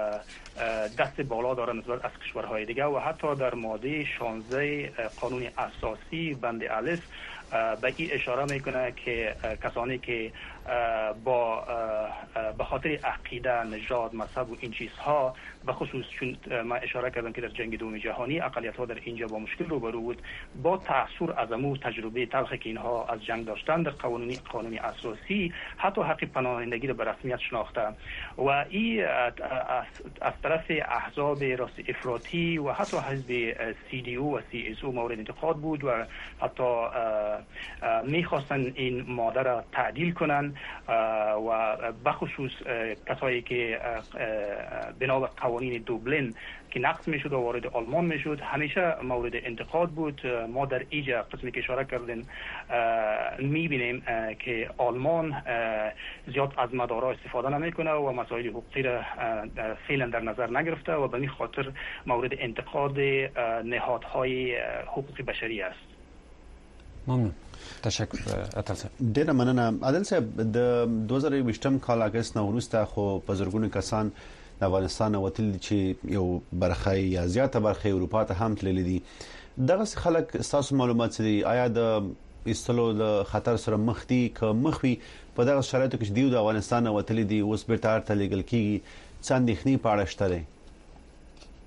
دست بالا داره نسبت از کشورهای دیگه و حتی در ماده شانزده قانون اساسی بند الف به این اشاره میکنه که کسانی که با به خاطر عقیده، نژاد، مذهب و این چیزها به خصوص چون ما اشاره کردم که در جنگ دوم جهانی اقلیت ها در اینجا با مشکل روبرو بود، با تأثیر از امو تجربه تلخی که اینها از جنگ داشتن در قانونی قانونی اساسی حتی حق پناهندگی را به رسمیت شناخته و این از طرف احزاب راست افراطی و حتی حزب سی دی او و سی اس او مورد انتقاد بود و حتی میخواستن این ماده را تعدیل کنن و بخصوص کسایی که بنا به قوانین دوبلین که نقض میشد و وارد آلمان میشد همیشه مورد انتقاد بود. ما در اینجا قسمی که اشاره کردیم میبینیم که آلمان زیاد از مدارا استفاده نمیکنه و مسائل حقوقی را فعلا در نظر نگرفته و به این خاطر مورد انتقاد نهادهای حقوق بشری است. ممنون. تشکر اتل صاحب. ډیر مننه. عادل صاحب د دوه زره یوولسم کال اگست نو وروسته خو په زرګونو کسان د افغانستان وتل چې یو برخه یا زیاته برخه اروپا ته هم تللي دي. دغه خلک تاسو معلومات دي آیا د استلو د خطر سره مخ دي که مخوي په دغه شرایطو کې د افغانستان وتل دي اوس بیرته ارته لګل کیږي څنګه اندېښنې پاړه شته؟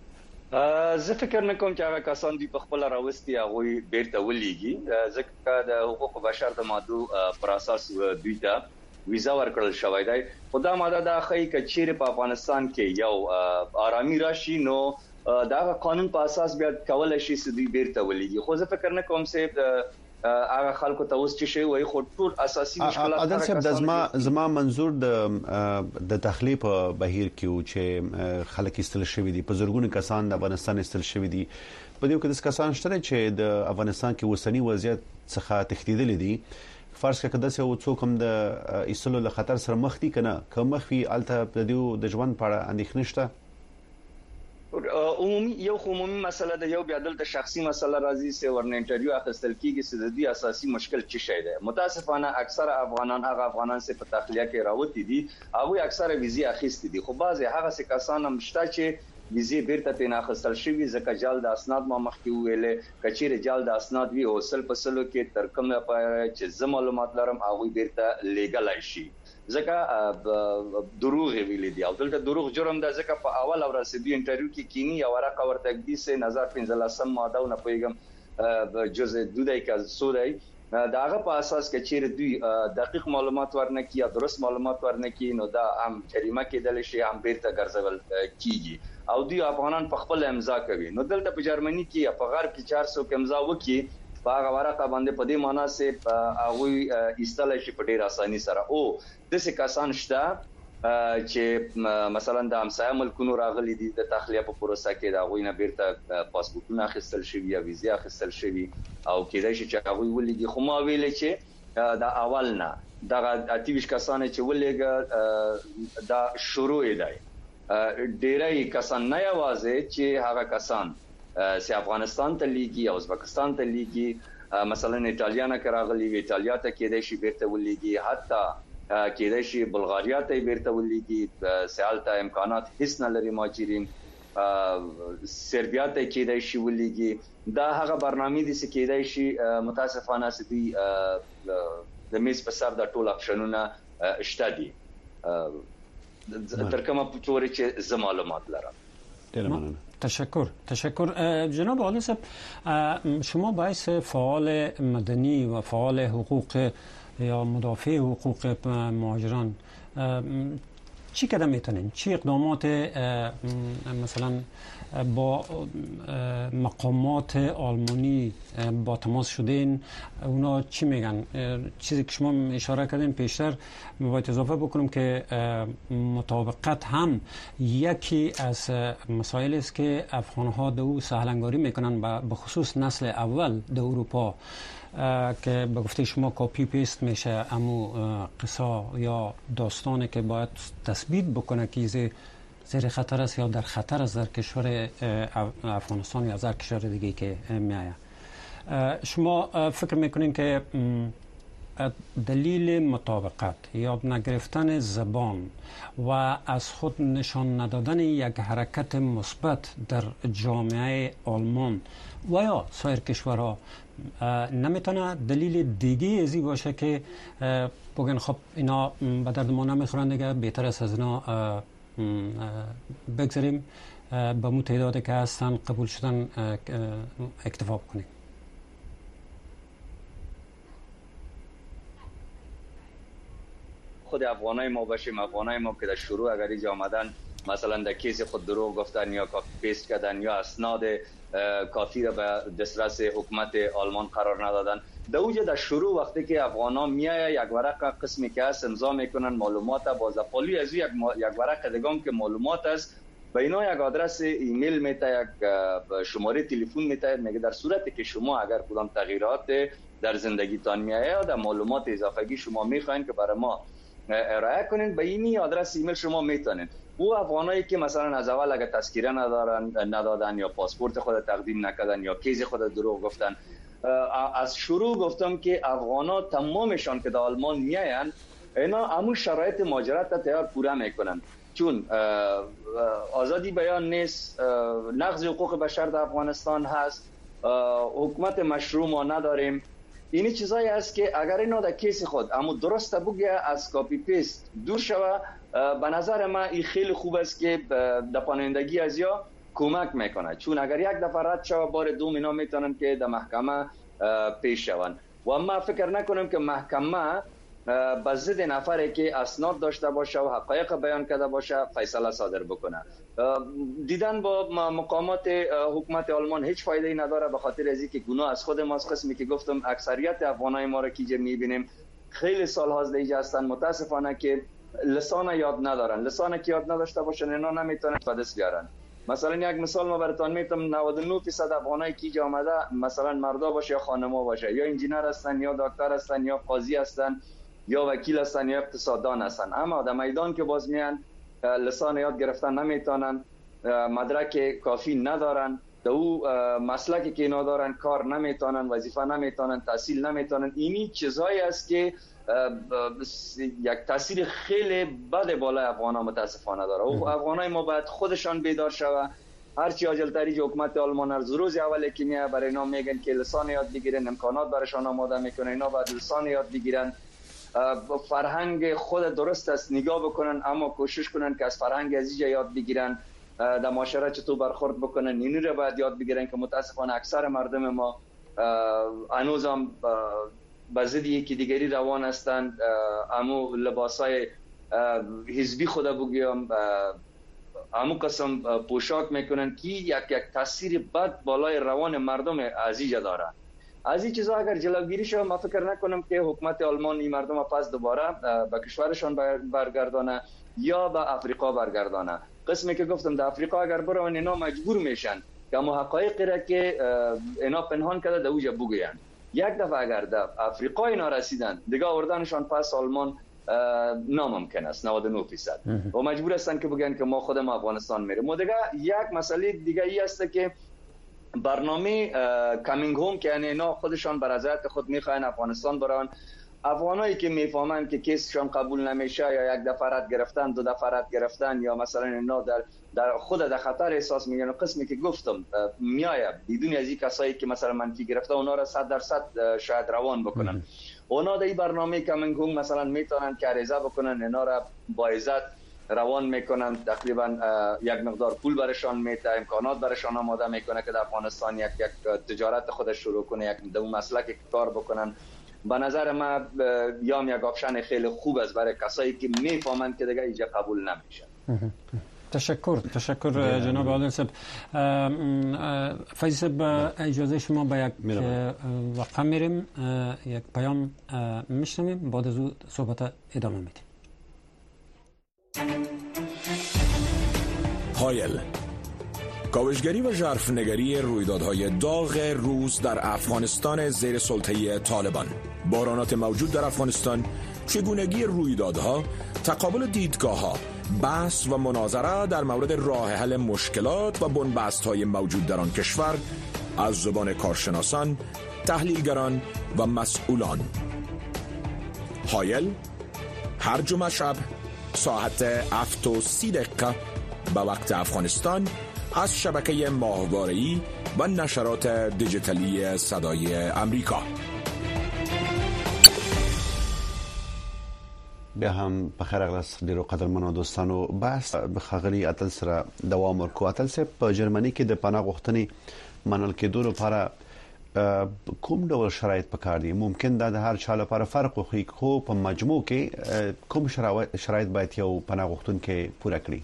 زه فکر نکوم چې هغه کسان دی په خپل راوستي هغه بیرته ولېږي، ځکه د حقوق بشر د ماده پر اساس دوی ته ویزا ورکړل شوې ده. خدا ماده د اخی کچېره په افغانستان کې یو آرامي راشي نو دا قانون په اساس بیا کولای شي چې دوی بیرته ولېږي. خو زه فکر نکوم چې هغه خلکو ته اوس چې شي وای خو ټول اساسي مشکلات عادل صاحب د زما زما منظور د د تخلیه په بهیر کې چې خلک استل شوی دي په زرګونو کسان د افغانستان استل شوی دي په دې کې د کسان شته چې د افغانستان کې وسنی وضعیت څخه تښتیدل دي. فرض کړه کده چې څوک هم د ایستلو له خطر سره مخ دي کنه کوم مخفي الته د دې د ژوند په اړه اندېښنه شته. عمومي یو عمومي مسله د یو بیا دلته شخصي مسله راځي چې ورن انټرویو اخیستل کیږي چې د دې اساسي مشکل څه شي ده. متاسفانه اکثره افغانان هغه افغانان چې په تخلیه کې راوتی دي هغه اکثره ویزه اخیستي دي، خو بعضي هغه څه کسان هم شته چې ویزه بیرته تنه اخیستل شوی ځکه جال د اسناد ما مخکې ویلې کچېره جال د اسناد وی او سل په سلو کې تر کومه پاره چې زه معلومات لرم هغه بیرته لیګل شي ځکه دروغ ویلي دي او دلته دروغ جرم ده ځکه په اول او رسیدي انټرویو کې کینی او ورقه ورته کړي سه نظر پنځلسم ماده او نه پیغام جزء دودای کا سودای داغه په اساس کې چیرې دوی دقیق معلومات ورنکي یا درست معلومات ورنکي نو دا هم جریمه کېدل شي هم بیرته ګرځول کیږي او دوی افغانان په خپل امضا کوي. نو دلته په جرمني کې په غرب کې چهار سو امضا وکي په هغه ورقه باندې په دې معنی سه هغه ایستل شي په ډیر اساني سره. او د څه کسان شته چې مثلا د همسایه ملکونو راغلي دي د تخلیه په پروسه کې دا غوینه بیرته پاسپورتونه اخیستل شوی یا ویزه اخیستل شوی او کېدای شي چې هغه ولېږي. خو ما ویل چې دا اول نه دا اتیوش کسان چې ولېږي دا شروع دی ډیرای کسان نه یوازې چې هغه کسان چې افغانستان ته لیږي او ازبکستان ته لیږي مثلا ایتالیا نه راغلي ایتالیا ته کېدای شي بیرته ولېږي حتی کېدای شي بلغاریا ته بیرته ولېږي سیال ته امکانات هیڅ نه لري مهاجرین سربیا ته کېدای شي ولېږي. دا هغه برنامه دي چې کېدای شي متاسفانه سدي د میز په سر د ټول اپشنونه شته دي تر کومه پورې چې زه معلومات لرم. ډیر مننه. تشکر تشکر جناب عالی صاحب، شما باعث فعال مدنی و فعال حقوق یا مدافع حقوق مهاجران چی کدام میتونین چی اقدامات مثلا با مقامات آلمانی با تماس شدین اونا چی میگن؟ چیزی که شما اشاره کردین پیشتر باید اضافه بکنم که مطابقت هم یکی از مسائل است که افغان‌ها دو سهلنگاری میکنن به خصوص نسل اول در اروپا که به گفته شما کاپی پیست میشه امو قصه یا داستانی که باید تثبیت بکنه که زیر خطر است یا در خطر است در کشور افغانستان یا در کشور دیگه که میآید. شما فکر میکنین که دلیل مطابقت یا نگرفتن زبان و از خود نشان ندادن یک حرکت مثبت در جامعه آلمان و یا سایر کشورها نمیتونه دلیل دیگه ازی باشه که بگن خب اینا به درد ما نمیخورن دیگه بهتر است از اینا بگذاریم به مو تعدادی که هستن قبول شدن اکتفا بکنیم؟ خود افغانای ما باشیم افغانای ما که در شروع اگر اینجا آمدن مثلا در کیس خود دروغ گفتن یا کاپی پیست کردن یا اسناد کافی را به دسترس حکومت آلمان قرار ندادن، در اوج در شروع وقتی که افغانا میای یک ورق قسمی که هست امضا میکنن معلومات باز پالی از یک یک ورق دیگه که معلومات است به اینا یک آدرس ایمیل میته یک شماره تلفن میته میگه در صورتی که شما اگر کدام تغییرات در زندگیتان میآید در معلومات اضافه‌ای شما میخواین که برای ما ارائه کنین به این آدرس ایمیل شما میتونین. او افغانایی که مثلا از اول اگه تذکره ندارن ندادن یا پاسپورت خود تقدیم نکردن یا کیز خود دروغ گفتن، از شروع گفتم که افغانا تمامشان که در آلمان میاین اینا همون شرایط مهاجرت تا تیار پوره میکنن، چون آزادی بیان نیست، نقض حقوق بشر در افغانستان هست، حکومت مشروع ما نداریم. اینی چیزایی است که اگر اینا در کیس خود اما درست بگه از کاپی پیست دور شوه، به نظر من این خیلی خوب است که در پناهندگی از یا کمک میکنه، چون اگر یک دفعه رد شود بار دوم اینا میتونن که در محکمه پیش شوند و ما فکر نکنم که محکمه به ضد نفری که اسناد داشته باشه و حقایق بیان کرده باشه فیصله صادر بکنه. دیدن با مقامات حکومت آلمان هیچ فایده ای نداره، به خاطر از اینکه گناه از خود ماست. قسمی که گفتم اکثریت افغانای ما را که میبینیم خیلی سال هاست دیگه هستن، متاسفانه که لسان یاد ندارن. لسان که یاد نداشته باشن اینا نمیتونن به دست بیارن. مثلا یک مثال ما براتون میتونم، نود و نه درصد افغانایی که اینجا آمده مثلا مردا باشه یا خانما باشه، یا انجینر هستن یا دکتر هستن یا قاضی هستن یا وکیل هستن یا اقتصاددان هستن، اما در میدان که باز میان لسان یاد گرفتن نمیتونن، مدرک کافی ندارن، در او مسلکی که اینا دارن کار نمیتونن، وظیفه نمیتونن، تحصیل نمیتونن. اینی چیزایی است که یک تاثیر خیلی بد بالای افغان‌ها متاسفانه داره. و افغانای ما باید خودشان بیدار شوه، هرچی عاجل‌تر حکومت آلمان از روز اولی که میاد برای اینا میگن که لسان یاد بگیرن، امکانات برایشان آماده میکنه، اینا باید لسان یاد بگیرن. فرهنگ خود درست است نگاه بکنن، اما کوشش کنن که از فرهنگ از اینجا یاد بگیرن، در معاشرت چطور برخورد بکنن اینی رو باید یاد بگیرن که متاسفانه اکثر مردم ما هنوز هم به ضد یکی دیگری روان هستند. امو لباسای حزبی خود بگیم، امو قسم پوشاک میکنن که یک یک تاثیر بد بالای روان مردم از اینجا داره. از این چیزا اگر جلوگیری شود ما فکر نکنم که حکومت آلمان این مردم پس دوباره به کشورشان برگردانه یا به افریقا برگردانه. قسمی که گفتم در افریقا اگر برون اینا مجبور میشن که اما حقایقی را که اینا پنهان کرده در اوجا بگوین. یک دفعه اگر در افریقا اینا رسیدن دیگه آوردنشان پس آلمان ناممکن است، نود و نه درصد و مجبور هستن که بگن که ما خودم افغانستان میریم. و دیگه یک مسئله دیگه ای است که برنامه کامینگ هوم که یعنی اینا خودشان بر رضایت خود میخواین افغانستان برن. افغانایی که میفهمن که کیسشان قبول نمیشه یا یک دفعه رد گرفتن، دو دفعه رد گرفتن، یا مثلا اینا در در خود در خطر احساس میکنن، قسمی که گفتم میایه بدون از این کسایی که مثلا منفی گرفته اونا را صد درصد شاید روان بکنن. اونا در این برنامه کامینگ هوم مثلا میتونن که عریضه بکنن، اینا را با عزت روان میکنن، تقریبا یک مقدار پول برشان میده، امکانات برشان آماده میکنه که در افغانستان یک یک تجارت خودش شروع کنه، یک دو مسلک کار بکنن. به نظر ما یا یک آپشن خیلی خوب است برای کسایی که میفهمند که دیگه اینجا قبول نمیشه. تشکر تشکر جناب عادل صاحب. فیض صاحب اجازه شما به یک وقفه میریم، یک پیام میشنویم، بعد از او صحبت ادامه میدیم. هایل، کاوشگری و ژرفنگری رویدادهای داغ روز در افغانستان زیر سلطه طالبان، بحرانات موجود در افغانستان، چگونگی رویدادها، تقابل دیدگاه‌ها، بحث و مناظره در مورد راه حل مشکلات و بنبست‌های موجود در آن کشور از زبان کارشناسان، تحلیلگران و مسئولان. هایل هر جمعه شب ساعت هفت و سی دقیقه به وقت افغانستان از شبکه ماهواره‌ای و نشرات دیجیتالی صدای امریکا. بیا هم بخیر اغلاس دیرو قدرمنو دوستانو بحث بخغلی اتل سره دوام ورکو. اتل سه په جرمني کې د پناه غوښتنې منل کېدو لپاره کوم ډول شرایط پکار دي؟ ممکن دا د هر چا لپاره فرق وخی، خو په مجموع کې کوم شرایط باید یو پناه غوښتونکي پوره کړي؟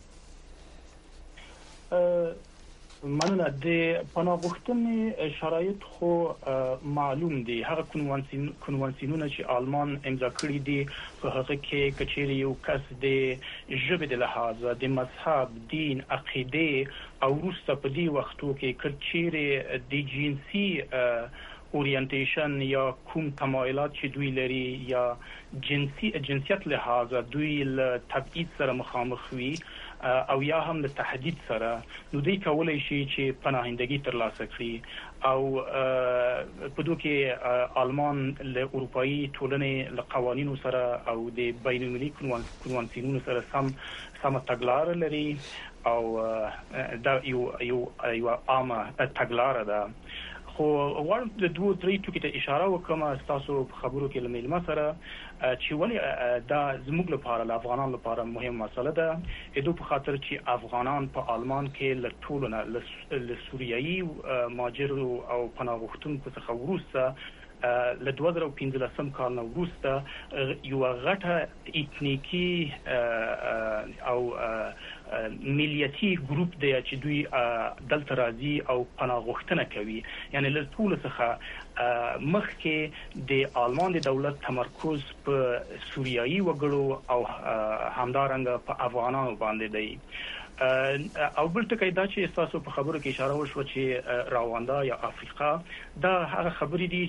مننه. د پناه غوښتنې شرایط خو معلوم دي. هغه کنوانسیونونه چې آلمان امضا کړي دي په هغه کې کچېرې یو کس د ژبې د لحاظه، د مذهب، دین، عقیده او وروسته په دې وختو کې کچېرې د جنسي اورینټیشن یا کوم تمایلات چې دوی لري یا جنسي جنسیت لحاظه دوی له تبعید سره مخامخ وي او یا هم د تهدید سره، نو دوی کولای شي چې پناهندگی ترلاسه کړي. او په دوی کې آلمان له اروپאי ټولنې له قوانینو سره او د بین المللي کنوانسیونونو سره سم سم تګلارې لري او دا یو یو یو عامه تګلاره ده. خو ور د دوه درې ټکي ته اشاره وکم تاسو په خبرو کې لمل مسره چې ولې دا زموږ لپاره د افغانانو لپاره مهم مسله ده اېدو په خاطر چې افغانان په آلمان کې له ټولو نه له سوریایي ماجرو او پناه غوښتونکو څخه وروسته له دوه زره پنځلسم کال نه وروسته یو غټه ایتنیکی او ملیتي ګروپ دی چې دوی دلته راځي او پناه غوښتنه کوي یعنی له ټول څخه مخکې د آلمان د دولت تمرکز په سوریایي وګړو او همدارنګه په افغانانو باندې دی او بل ټکی دا چې تاسو په خبرو کې اشاره وشو چې راواندا یا افریقا دا هغه خبرې دي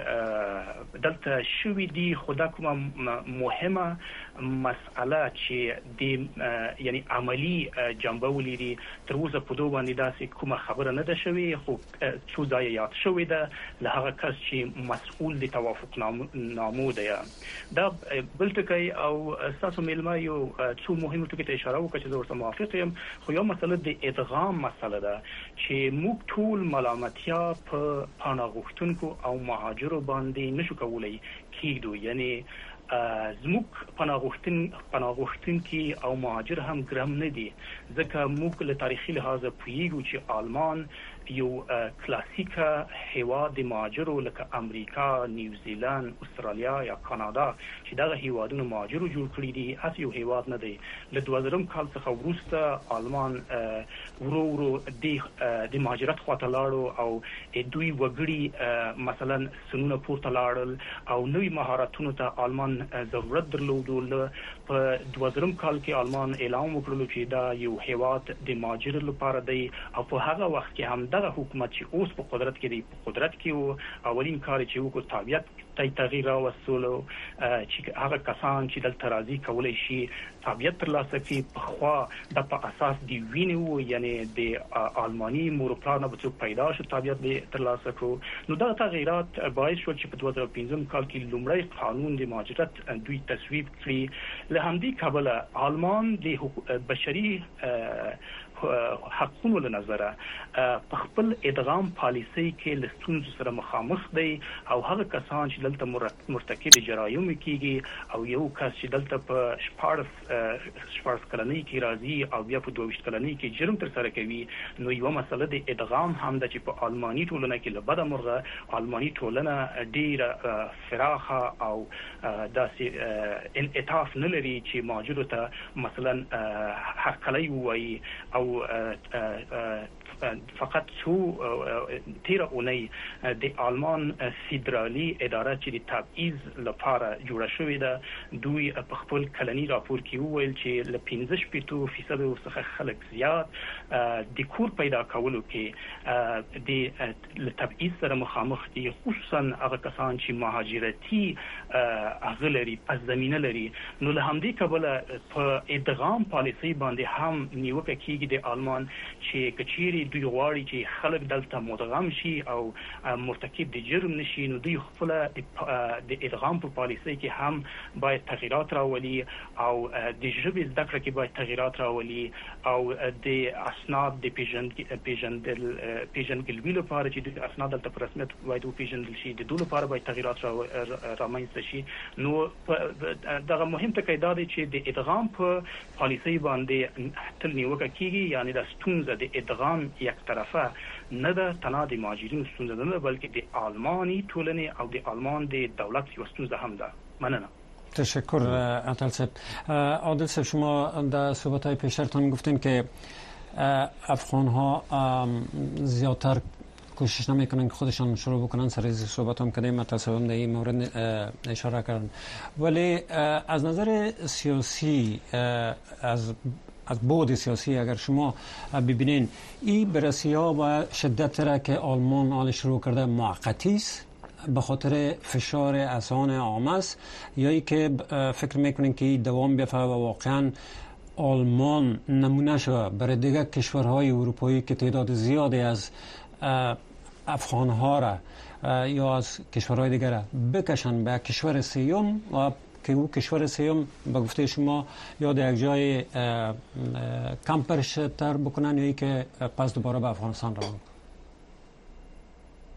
چې دلته شوې دي خدا کومه مهمه مسأله چې د یعنی عملی جنبه ولري تر اوسه په دوه باندې داسې کومه خبره نه ده شوې خو څو ځای یاد شوې ده له هغه کس چې مسؤل د توافق نامو ده دا بل ټکی او تاسو ملما یو څو مهمه ټکي ته اشاره وکړه چې زه ورته موافق یم خو یو مسله د ادغام مسله ده چې موږ ټول ملامتیا په پناه غوښتونکو او مهاجرو باندې نشو کولای کېږو یعنی زموږ پناه غوښتن پناه غوښتونکي او مهاجر هم ګرم نه دي ځکه موږ له تاریخي لحاظ پوهیږو چې آلمان یو کلاسیکه هیواد د مهاجرو لکه امریکا، نیوزیلند، استرالیا یا کانادا چې دغه هیوادونو مهاجرو جوړ کړی دي هڅه یو هیواد نه دی له دوه زرم کال څخه وروسته آلمان ورو ورو د د مهاجرت خواته لاړو او دوی وګړي مثلا سنونه پورته لاړل او نوې مهارتونو ته آلمان ضرورت درلودل په دوه زرم کال کې آلمان اعلان وکړ چې دا یو هیواد د مهاجرو لپاره دی او په هغه وخت کې هم دغه حکومت چې اوس په قدرت کې دی په قدرت کې وو اولین کار چې وکړ تابعیت ته تغییر راوستلو چې هغه کسان چې دلته راځي کولای شي تابعیت ترلاسه کړي په خوا د په اساس دی وینو یعنی د آلماني مورپلان په څو پیدا شو تابعیت ترلاسه کړو نو دا تغیرات باعث شو چې په دوه زره پنځم کال کې لومړی قانون د مهاجرت دوی تصویب کړی له همدې کبله آلمان د بشري حقونو له نظره په خپل ادغام پالیسي کې لستون سره مخامخ دی او هغه کسان چې دلته مرتکب جرایم کیږي او یو کس چې دلته په شپارس شپارس کلنۍ کې راځي او بیا په دوه ویشت کلنۍ کې جرم تر سره کوي نو یو مسله د ادغام هم د چې په آلماني ټولنه کې لبد مرغه آلماني ټولنه ډیره فراخه او داسې انعطاف نه لري چې مهاجرو ته مثلا هرکلی وایي او فقط څو تیر اونۍ د آلمان فدرالي اداره چې د تبعیض لپاره جوړه شوې ده دوی په خپل کلنی راپور کې وویل چې ل پنځه شپږ فیصد څخه خلک زیات د کور پیدا کولو کې د تبعیض سره مخامخ دي خصوصا هغه کسان چې مهاجرتي اغلري پس زمينه لري نو له همدې کبله په ادغام پالیسي باندې هم نیوکه کیږي د آلمان چې کچيري دوی غواړي چې خلک دلته مدغم شي او مرتکب د جرم نشي نو دوی خپل د ادغام په پالیسي کې هم باید تغیرات راولي او د ژبې زده کړه کې باید تغیرات راولي او د اسناد د پیژند پیژندل پیژندګلوي لپاره چې د اسناد دلته په رسمیت باید پیژندل شي د دوی لپاره باید تغیرات رامنځته شي نو دغه مهم ټکی دا دی چې د ادغام په پالیسي باندې تل نیوکه کیږي یعنی د ستونزه د ادغام یک طرفه نه ده تنها د مهاجرینو ستونزه نه بلکې د آلمانی ټولنې او د آلمان د دولت یو ستونزه هم ده. مننه. تشکر عادل صاحب. عادل صاحب شما در صحبت‌های پیشترتان گفتین که افغان ها زیادتر کوشش نمیکنن که خودشان شروع بکنن سر از صحبت هم کردیم متصوم در این مورد اشاره کردن ولی از نظر سیاسی از از بعد سیاسی اگر شما ببینین این بررسی ها و شدت را که آلمان آن شروع کرده موقتی است به خاطر فشار از آن عام است یا ای که فکر میکنین که دوام بیفته و واقعا آلمان نمونه شده برای دیگر کشورهای اروپایی که تعداد زیادی از افغان ها را یا از کشورهای دیگر را بکشن به کشور سیوم و که او کشور سیوم به گفته شما یا در یک جای کمپرش تر بکنن یا ای که پس دوباره به افغانستان روان.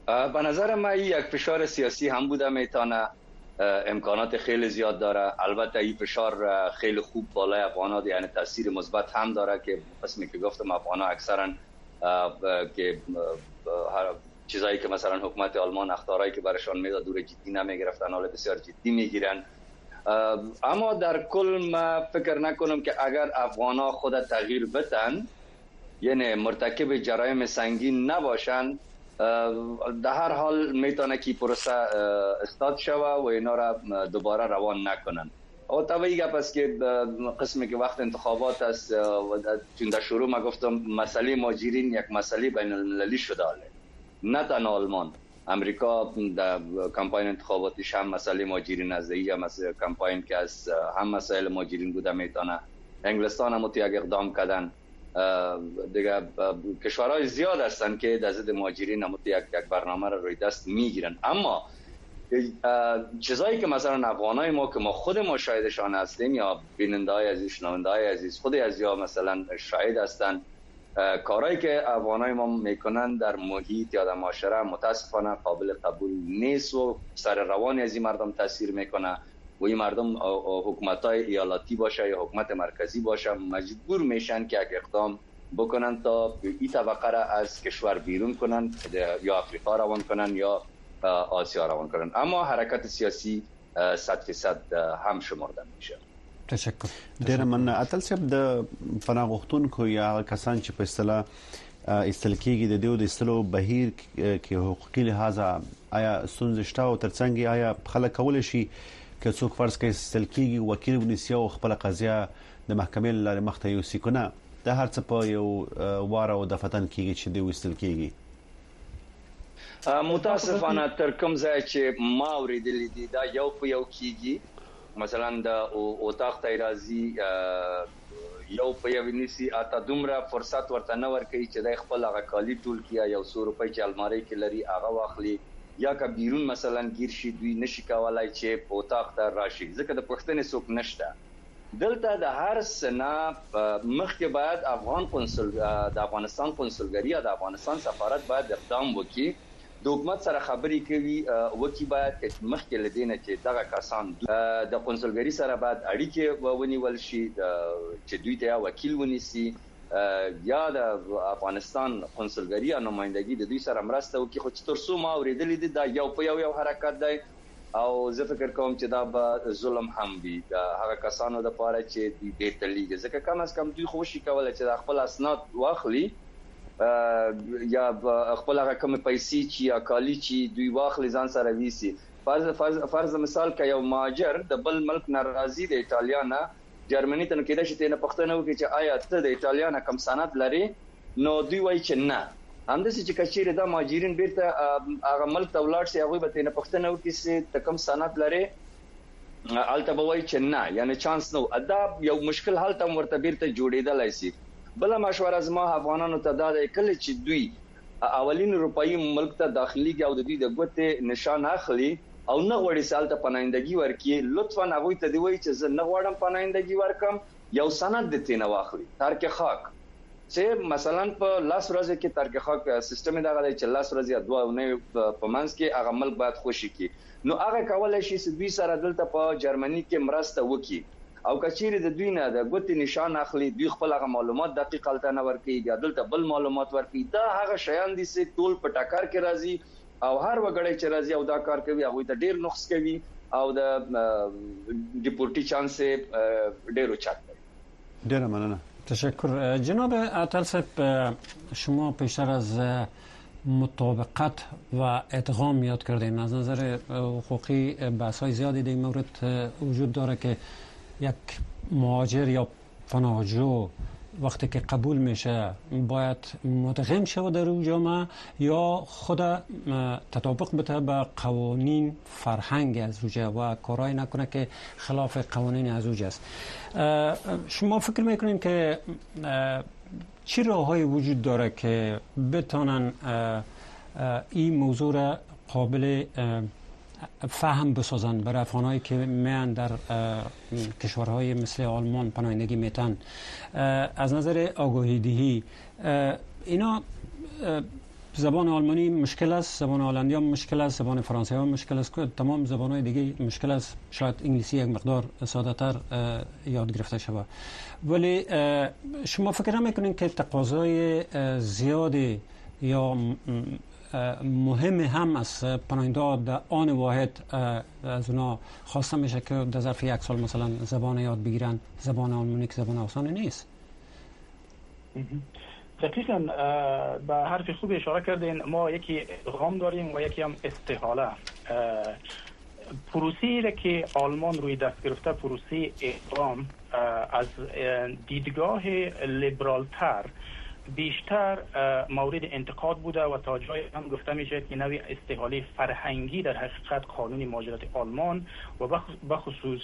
به نظر من یک فشار سیاسی هم بوده میتونه، امکانات خیلی زیاد داره. البته این فشار خیلی خوب بالای افغان‌ها، یعنی تاثیر مثبت هم داره که قسمی که گفتم افغان‌ها اکثرا که چیزایی که مثلا حکومت آلمان اخطارایی که برشان میداد دور جدی نمیگرفتن، حالا بسیار جدی میگیرن. اما در کل ما فکر نکنم که اگر افغان‌ها خود تغییر بدن، یعنی مرتکب جرایم سنگین نباشن، در هر حال میتونه که پروسه استاد شوه و اینا را دوباره روان نکنن. او طبیعی گپ است که قسمی که وقت انتخابات است، چون در شروع ما گفتم مسئله مهاجرین یک مسئله بین المللی شده، نه تنها آلمان، امریکا در کمپاین انتخاباتیش هم مسئله مهاجرین است، دیگه مسئله کمپاین که از هم مسائل مهاجرین بوده میتونه. انگلستان هم یک اقدام کردن، دیگه کشورهای زیاد هستن که در ضد مهاجرین هم یک یک برنامه رو روی دست میگیرن. اما چیزایی که مثلا افغانای ما که ما خود ما شاهدشان هستیم، یا بیننده‌های عزیز، شنونده‌های عزیز خود از یا مثلا شاهد هستن، کارهایی که افغانای ما میکنن در محیط یا در معاشره متاسفانه قابل قبول نیست و سر روان از این مردم تاثیر میکنه و این مردم حکومت‌های ایالتی باشه یا حکومت مرکزی باشه مجبور میشن که یک اقدام بکنن تا این طبقه را از کشور بیرون کنن، یا افریقا روان کنن یا آسیا روان کنن. اما حرکت سیاسی صد فیصد هم شمردن میشه. تشکر. ډیر مننه. اتل صاحب، د پناه غوښتونکو یا کسان چې په اصطلاح ایستل کېږي د دیو د ایستلو بهیر کې حقوقي لحاظ آیا ستونزې شته او ترڅنګ آیا خلک کولای شي که څوک فرض کړي ایستل کېږي وکیل ونیسي او خپل قضیه د محکمې لارې مخ ته یوسي کنه د هر څه په یو واره او د فتن کېږي چې دی ایستل کېږي؟ متاسفانه تر کوم ځای چې ما اوریدلې دي دا یو په یو کېږي. مثلا د اوتاق ته راځي یو په یو نیسی اته دومره فرصت ورته نه ورکوي چې د خپل هغه کالی ټول کیا یو څو روپۍ چې الماری کې لري هغه واخلي، یا که بیرون مثلا گیر شي دوی نشي کولای چې په اوتاق ته راشي ځکه د پښتنې څوک نشته. دلته د هر سنه مخکې باید افغان قونسل د افغانستان قونسلګری یا د افغانستان سفارت باید اقدام وکړي، د حکومت سره خبرې کوي وکي باید مخکې لدینه چې دغه کسان د قونسلګری سره باید اړیکې ونیول شي چې دوی ته وکیل ونیسي یا د افغانستان قونسلګری یا نمائندګي د دوی سره مرسته وکړي. خو چې تر څو ما اوریدلې دي دا یو په یو یو حرکت دی او زه فکر کوم چې دا به ظلم هم وي د هغه کسانو لپاره چې دوی بیرته لیږي، ځکه کم از کم دوی خو شي کولای چې د خپل اسناد واخلي یا خپل هغه کوم پیسې چې یا کالی چې دوی واخلي ځان سره ویسي. فرض فرض, فرض مثال که یو مهاجر د بل ملک ناراضي د ایتالیا نه جرمني ته کېده چې نه پښتنه وکړي چې آیا ته د ایتالیا نه کم سند لري، نو دوی وایي چې نه. همداسې چې کچېره د مهاجرین بیرته هغه ملک ته ولاړ شي هغه به نه پښتنه وکړي چې ته کم سند لري، الته به وایي چې نه، یعنی چانس نو ادا یو مشکل حل ته ورته بیرته جوړېدلای شي. بل مشوره از ما افغانانو ته دا کله چې دوی اولین اروپאי ملک ته داخلي او د دوی د ګوتې نشان اخلي او نه غوړي سالته پناهندګي ورکړي، لطفا هغه ته دی وایي چې زه نه غواړم پناهندګي ورکم، یو سند د تینه واخلي ترک خاک چې مثلا په لاس ورځې کې ترک خاک سیستم دا غوړي چې لاس ورځې دوه نه په منځ کې هغه ملک باید خوشي کی، نو هغه کولای شي چې دوی سره دلته په جرمني کې مرسته وکړي او کچېره د دوی نه د ګوتې نشان اخلي، دوی خپل هغه معلومات دقیق الته ورکړي یا دلته بل معلومات ورکړي. دا هغه شیان دي چې ټول په ټاکر کې راځي او هر وګړی چې راځي او دا کار کوي هغه ته ډیر نقص کوي او د ډیپورټي چانس ډیر اوچت دی. ډیر مننه. تشکر. جناب عطل صاحب، شما پیشتر از مطابقت و ادغام یاد کردین. از نظر حقوقی بحث‌های زیادی در این مورد وجود داره که یک مهاجر یا پناهجو وقتی که قبول میشه باید مدغم شود در اون جامعه یا خود تطابق بده به قوانین فرهنگ از اوجه و کارایی نکنه که خلاف قوانین از اوجه است. شما فکر میکنین که چی راههایی وجود داره که بتونن این موضوع را قابل فهم بسازن برای افغانایی که میان در کشورهای مثل آلمان پناهندگی میتن؟ از نظر آگاهی دهی اینا زبان آلمانی مشکل است، زبان هلندی هم مشکل است، زبان فرانسوی هم مشکل است، تمام زبان‌های دیگه مشکل است. شاید انگلیسی یک مقدار ساده‌تر یاد گرفته شود، ولی شما فکر نمی‌کنین که تقاضای زیادی یا مهم هم از پناهنده در آن واحد از اونا خواسته میشه که در ظرف یک سال مثلا زبان یاد بگیرن؟ زبان آلمانی که زبان آسان نیست. دقیقاً به حرف خوب اشاره کردین. ما یکی ادغام داریم و یکی هم استحاله. پروسه‌ای را که آلمان روی دست گرفته، پروسه ادغام، از دیدگاه لیبرالتر بیشتر مورد انتقاد بوده و تا جای هم گفته میشه که نوع استحاله فرهنگی در حقیقت قانون مهاجرت آلمان و بخصوص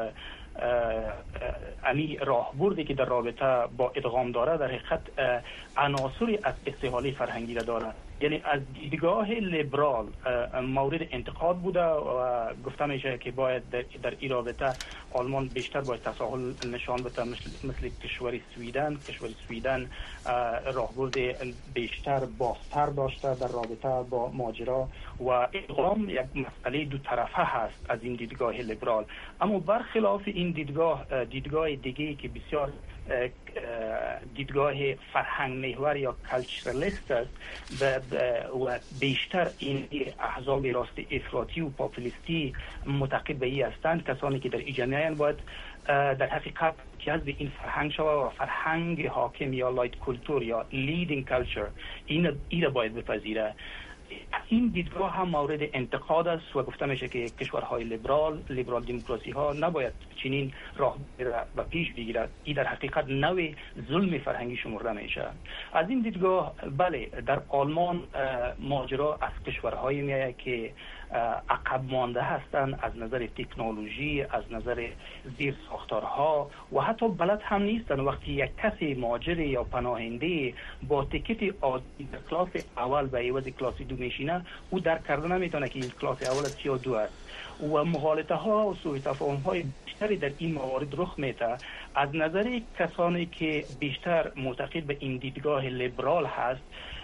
امی راهبردی که در رابطه با ادغام داره در حقیقت عناصری از استحاله فرهنگی را داره. یعنی از دیدگاه لیبرال مورد انتقاد بوده و گفته میشه که باید در, در این رابطه آلمان بیشتر باید تساهل نشان بده، مثل, مثل کشور سویدن. کشور سویدن راهبرد بیشتر بازتر داشته در رابطه با ماجرا و ادغام یک مسئله دو طرفه هست از این دیدگاه لیبرال. اما برخلاف این دیدگاه، دیدگاه دیگه‌ای که بسیار دیدگاه فرهنگ محور یا کالچرالیست است و بیشتر این احزاب راست افراطی و پاپولیستی معتقد به این هستند، کسانی که در ایجامعه باید در حقیقت جذب این فرهنگ شود و فرهنگ حاکم یا لایت کلتور یا لیدینگ کالچر این این باید بپذیره. این دیدگاه هم مورد انتقاد است و گفته میشه که کشورهای لیبرال لیبرال دموکراسی ها نباید چنین راه و پیش بگیرد. این در حقیقت نوع ظلم فرهنگی شمرده میشه. از این دیدگاه بله، در آلمان ماجرا از کشورهایی میاد که عقب مانده هستند از نظر تکنولوژی، از نظر زیر ساختارها و حتی بلد هم نیستن. وقتی یک کسی مهاجر یا پناهنده با تیکت عادی در کلاس اول به عوض کلاس دو میشینه، او درک کرده نمیتونه که این کلاس اول سی و دو است و مغالطه ها و سوء تفاهم های بیشتری در این موارد رخ میده. از نظر کسانی که بیشتر معتقد به این دیدگاه لیبرال هست،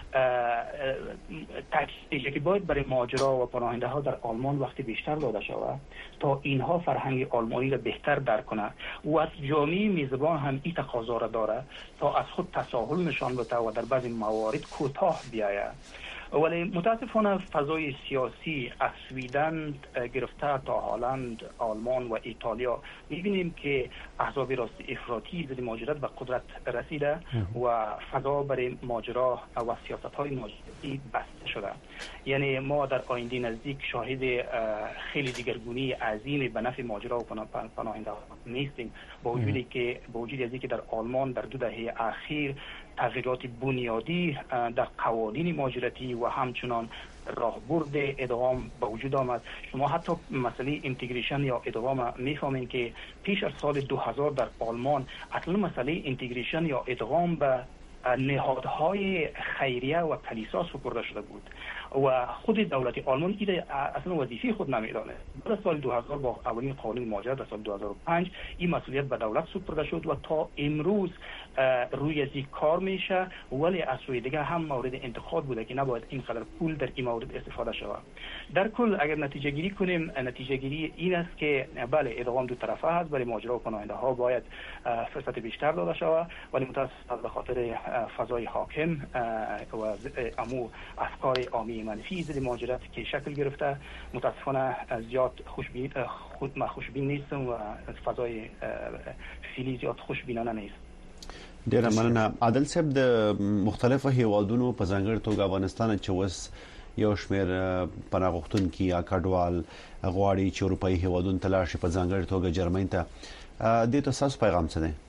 تاکید که باید برای ماجرا و پناهنده ها در آلمان وقتی بیشتر داده شود تا اینها فرهنگ آلمانی را بهتر درک کنند و از جامعه میزبان هم این تقاضا را داره تا از خود تساهل نشان بده و در بعضی موارد کوتاه بیاید. ولی متاسفانه فضای سیاسی از سویدن گرفته تا هلند، آلمان و ایتالیا می‌بینیم که احزاب راست افراطی ضد مهاجرت به قدرت رسیده و فضا برای ماجرا و سیاست‌های مهاجرتی بسته شده. یعنی ما در آینده نزدیک شاهد خیلی دیگرگونی عظیم به نفع ماجرا و پناهنده نیستیم، با وجودی که با وجودی از اینکه در آلمان در دو دهه اخیر تغییرات بنیادی در قوانین مهاجرتی و همچنان راهبرد ادغام به وجود آمد. شما حتی مسئله اینتگریشن یا ادغام میفهمین که پیش از سال دو هزار در آلمان اصلا مسئله اینتگریشن یا ادغام به نهادهای خیریه و کلیسا سپرده شده بود و خود دولت آلمان این اصلا وظیفه خود نمیدانه. در سال دو هزار با اولین قانون مهاجرت در سال دو هزار و پنج این مسئولیت به دولت سپرده شد و تا امروز روی از این کار میشه، ولی از سوی دیگه هم مورد انتقاد بوده که نباید اینقدر پول در این مورد استفاده شود. در کل اگر نتیجه گیری کنیم، نتیجه گیری این است که بله، ادغام دو طرفه هست، برای ماجرا و پناهنده ها باید فرصت بیشتر داده شود، ولی متاسفانه به خاطر فضای حاکم و امو افکار عامی منفی ضد مهاجرت که شکل گرفته، متاسفانه زیاد خوشبین خود ما خوشبین نیستم و فضای فعلی زیاد خوشبینانه نیست. ډیره مننه. عادل صاحب، د مختلفو هیوادونو په ځانګړي توګه افغانستان چې وس یو شمېر پناه غوښتونکي یا کډوال غواړي چې اروپאי هیوادونو ته لاړ شي، په ځانګړي توګه جرمني ته. د تاسو پیغام څه دی؟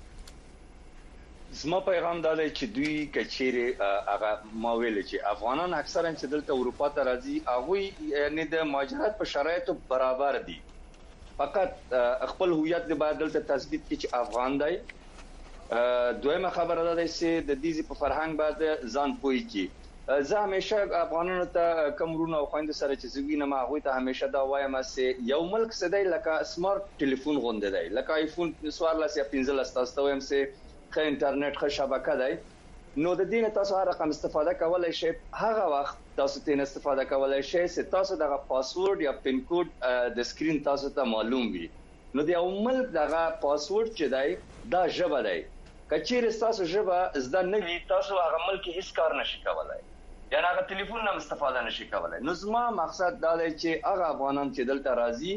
زما پیغام دا دی چې دوی کچېره هغه ما ویل چې افغانان اکثرا چې دلته اروپا ته راځي هغه یعنی د مهاجرت په شرایطو برابر دي، فقط خپل هویت د باید دلته تثبیت کړي چې افغان دی. دویمه خبره ده چې د دې په فرهنګ باندې ځان پوي کی. زه همیشه افغانانو ته کومرونه او خويند سره چې زګینه ما هغه ته همیشه دا وایم چې یو ملک سدای لکه سمارټ ټلیفون غونډه دی، لکه آیفون سوارلس یا پنځلس تاسو ته وایم چې ښه انټرنیټ ښه شبکه دی نو د دین تاسو هر رقم استفاده کولای شئ. هغه وخت تاسو تین استفاده کولای شئ چې تاسو دغه پاسورډ یا پین کوډ د سکرین تاسو ته معلوم وي. نو د یو ملک دغه پاسورډ چې دی دا ژبه دی. کچیر تاسو ژبه زده نه وي تاسو هغه ملک هیڅ کار نشئ کولای. یعنی هغه ټلیفون هم استفاده نشئ کولای. نو زما مقصد دا دی چې هغه افغانان چې دلته راځي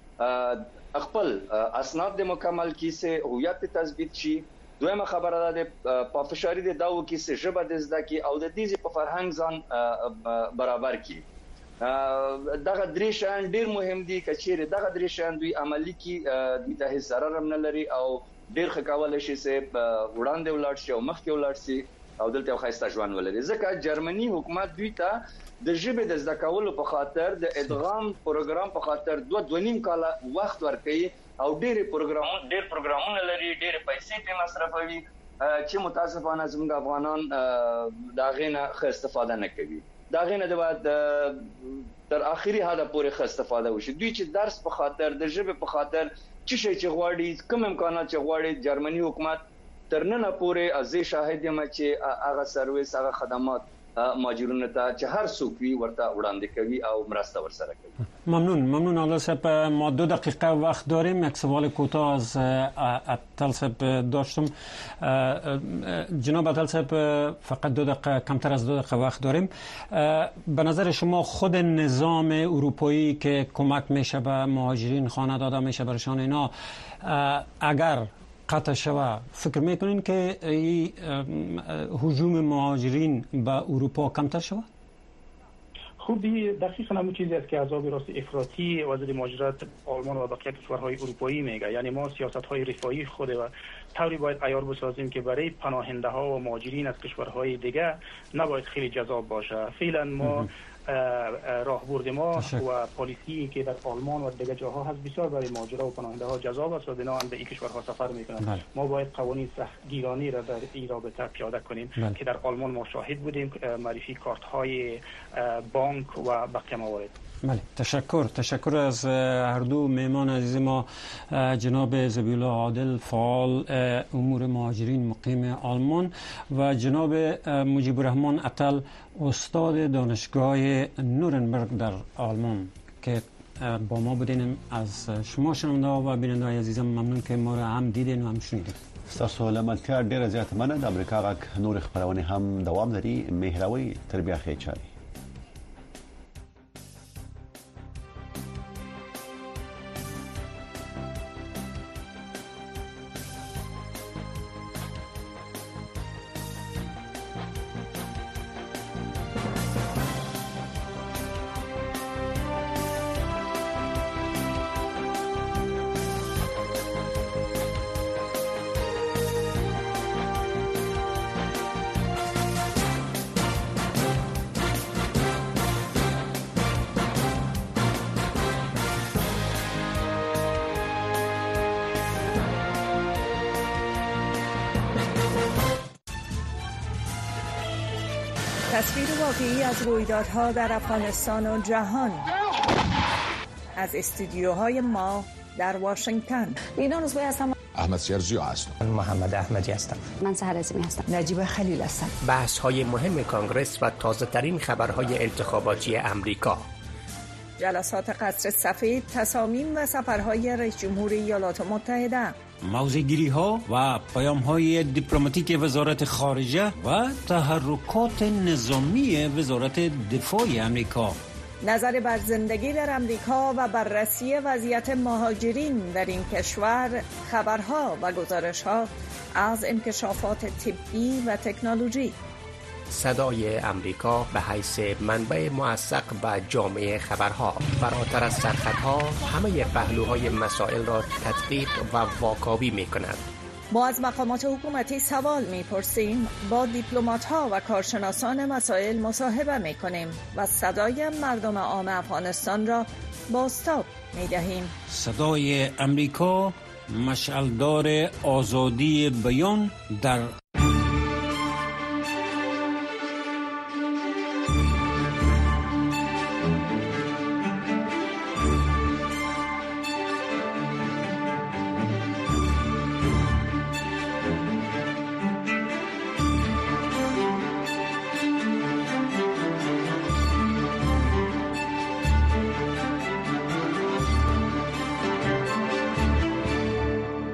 خپل اسناد د مکمل کیسه هویت تثبیت شي. دویمه خبره ده په فشاری د داو کې څه ژبه د زده کی او د دې په فرهنګ ځان برابر کی. دغه درې شان ډیر مهم دي. کچېره دغه درې شان دوی عملی کی د ته ضرر هم نه لري او ډیر خکاول شي چې وړاندې ولاړ شي او مخکې ولاړ شي او دلته خاصه ژوند ولري. ځکه جرمني حکومت دوی ته د ژبې د زده کولو په خاطر د ادغام پروګرام په خاطر دوه دوه نیم کال وخت ورکړي او ډېر پروګرامونه ډېر پروګرامونه لري، ډېر پیسې په مصرفوي چې متاسفانه زموږ افغانان دا غینه ښه استفاده نه کوي. دا غینه د بعد تر اخري حدا پورې ښه استفاده وشي. دوی چې درس په خاطر د ژبې په خاطر چې شي چې غواړي کوم امکانات چې غواړي جرمني حکومت تر نن پورې ازي شاهد یم چې هغه سرویس هغه خدمات ماجرونه ته چې هر څوک وي ورته وړاندې کوي او مرسته ورسره کوي. ممنون ممنون آقای صاحب. ما دو دقیقه وقت داریم. یک سوال کوتاه از عطل صاحب داشتم. جناب عطل صاحب فقط دو دقیقه کمتر از دو دقیقه وقت داریم. به نظر شما خود نظام اروپایی که کمک میشه به مهاجرین خانه داده میشه برشان اینا اگر قطع شوه فکر میکنین که این هجوم مهاجرین به اروپا کمتر شوه؟ خوبی دقیقاً همون چیزی است که عذاب راست افراطی وزیر مهاجرت آلمان و بقیه کشورهای اروپایی میگه. یعنی ما سیاست‌های رفاهی خود و طوری باید عیار بسازیم که برای پناهنده ها و مهاجرین از کشورهای دیگه نباید خیلی جذاب باشه. فعلا ما راهبرد ما و پالیسی که در آلمان و دیگر جاها هست بسیار برای مهاجرا و پناهنده ها جذاب است و بنا به این کشورها سفر میکنند. ما باید قوانین سختگیرانه را در این رابطه پیاده کنیم بله. که در آلمان ما شاهد بودیم معرفی کارت های بانک و بقیه موارد. بله تشکر تشکر از هر دو مهمان عزیز ما، جناب ذبیح الله عادل فعال امور مهاجرین مقیم آلمان و جناب مجیب الرحمن عطل استاد دانشگاه نورنبرگ در آلمان که با ما بودین. از شما شنونده و بیننده عزیزم ممنون که ما را هم دیدین و هم شنیدین. تاسو لمنکار ډیره زیاته مننه. د امریکا غږ نور خبرونه هم دوام لري. مهراوي تربیه خېچاري. تصویر واقعی از رویدادها در افغانستان و جهان از استودیوهای ما در واشنگتن. اینا روزبه هستم. احمد سیرزیو هستم. من محمد احمدی هستم. من سحر عظیمی هستم. نجیب خلیل هستم. بحث های مهم کانگرس و تازه ترین خبرهای انتخاباتی امریکا. جلسات قصر سفید، تصامیم و سفرهای رئیس جمهور ایالات متحده. موضع‌گیری ها و پیام های دیپلماتیک وزارت خارجه و تحرکات نظامی وزارت دفاع امریکا. نظر بر زندگی در امریکا و بررسی وضعیت مهاجرین در این کشور، خبرها و گزارش‌ها از انکشافات طبی و تکنولوژی. صدای امریکا به حیث منبع موثق به جامعه خبرها، فراتر از سرخطها همه پهلوهای مسائل را تدقیق و واکاوی می کند. ما از مقامات حکومتی سوال می پرسیم، با دیپلمات‌ها و کارشناسان مسائل مصاحبه می کنیم و صدای مردم عام افغانستان را بازتاب می دهیم. صدای امریکا، مشعلدار آزادی بیان در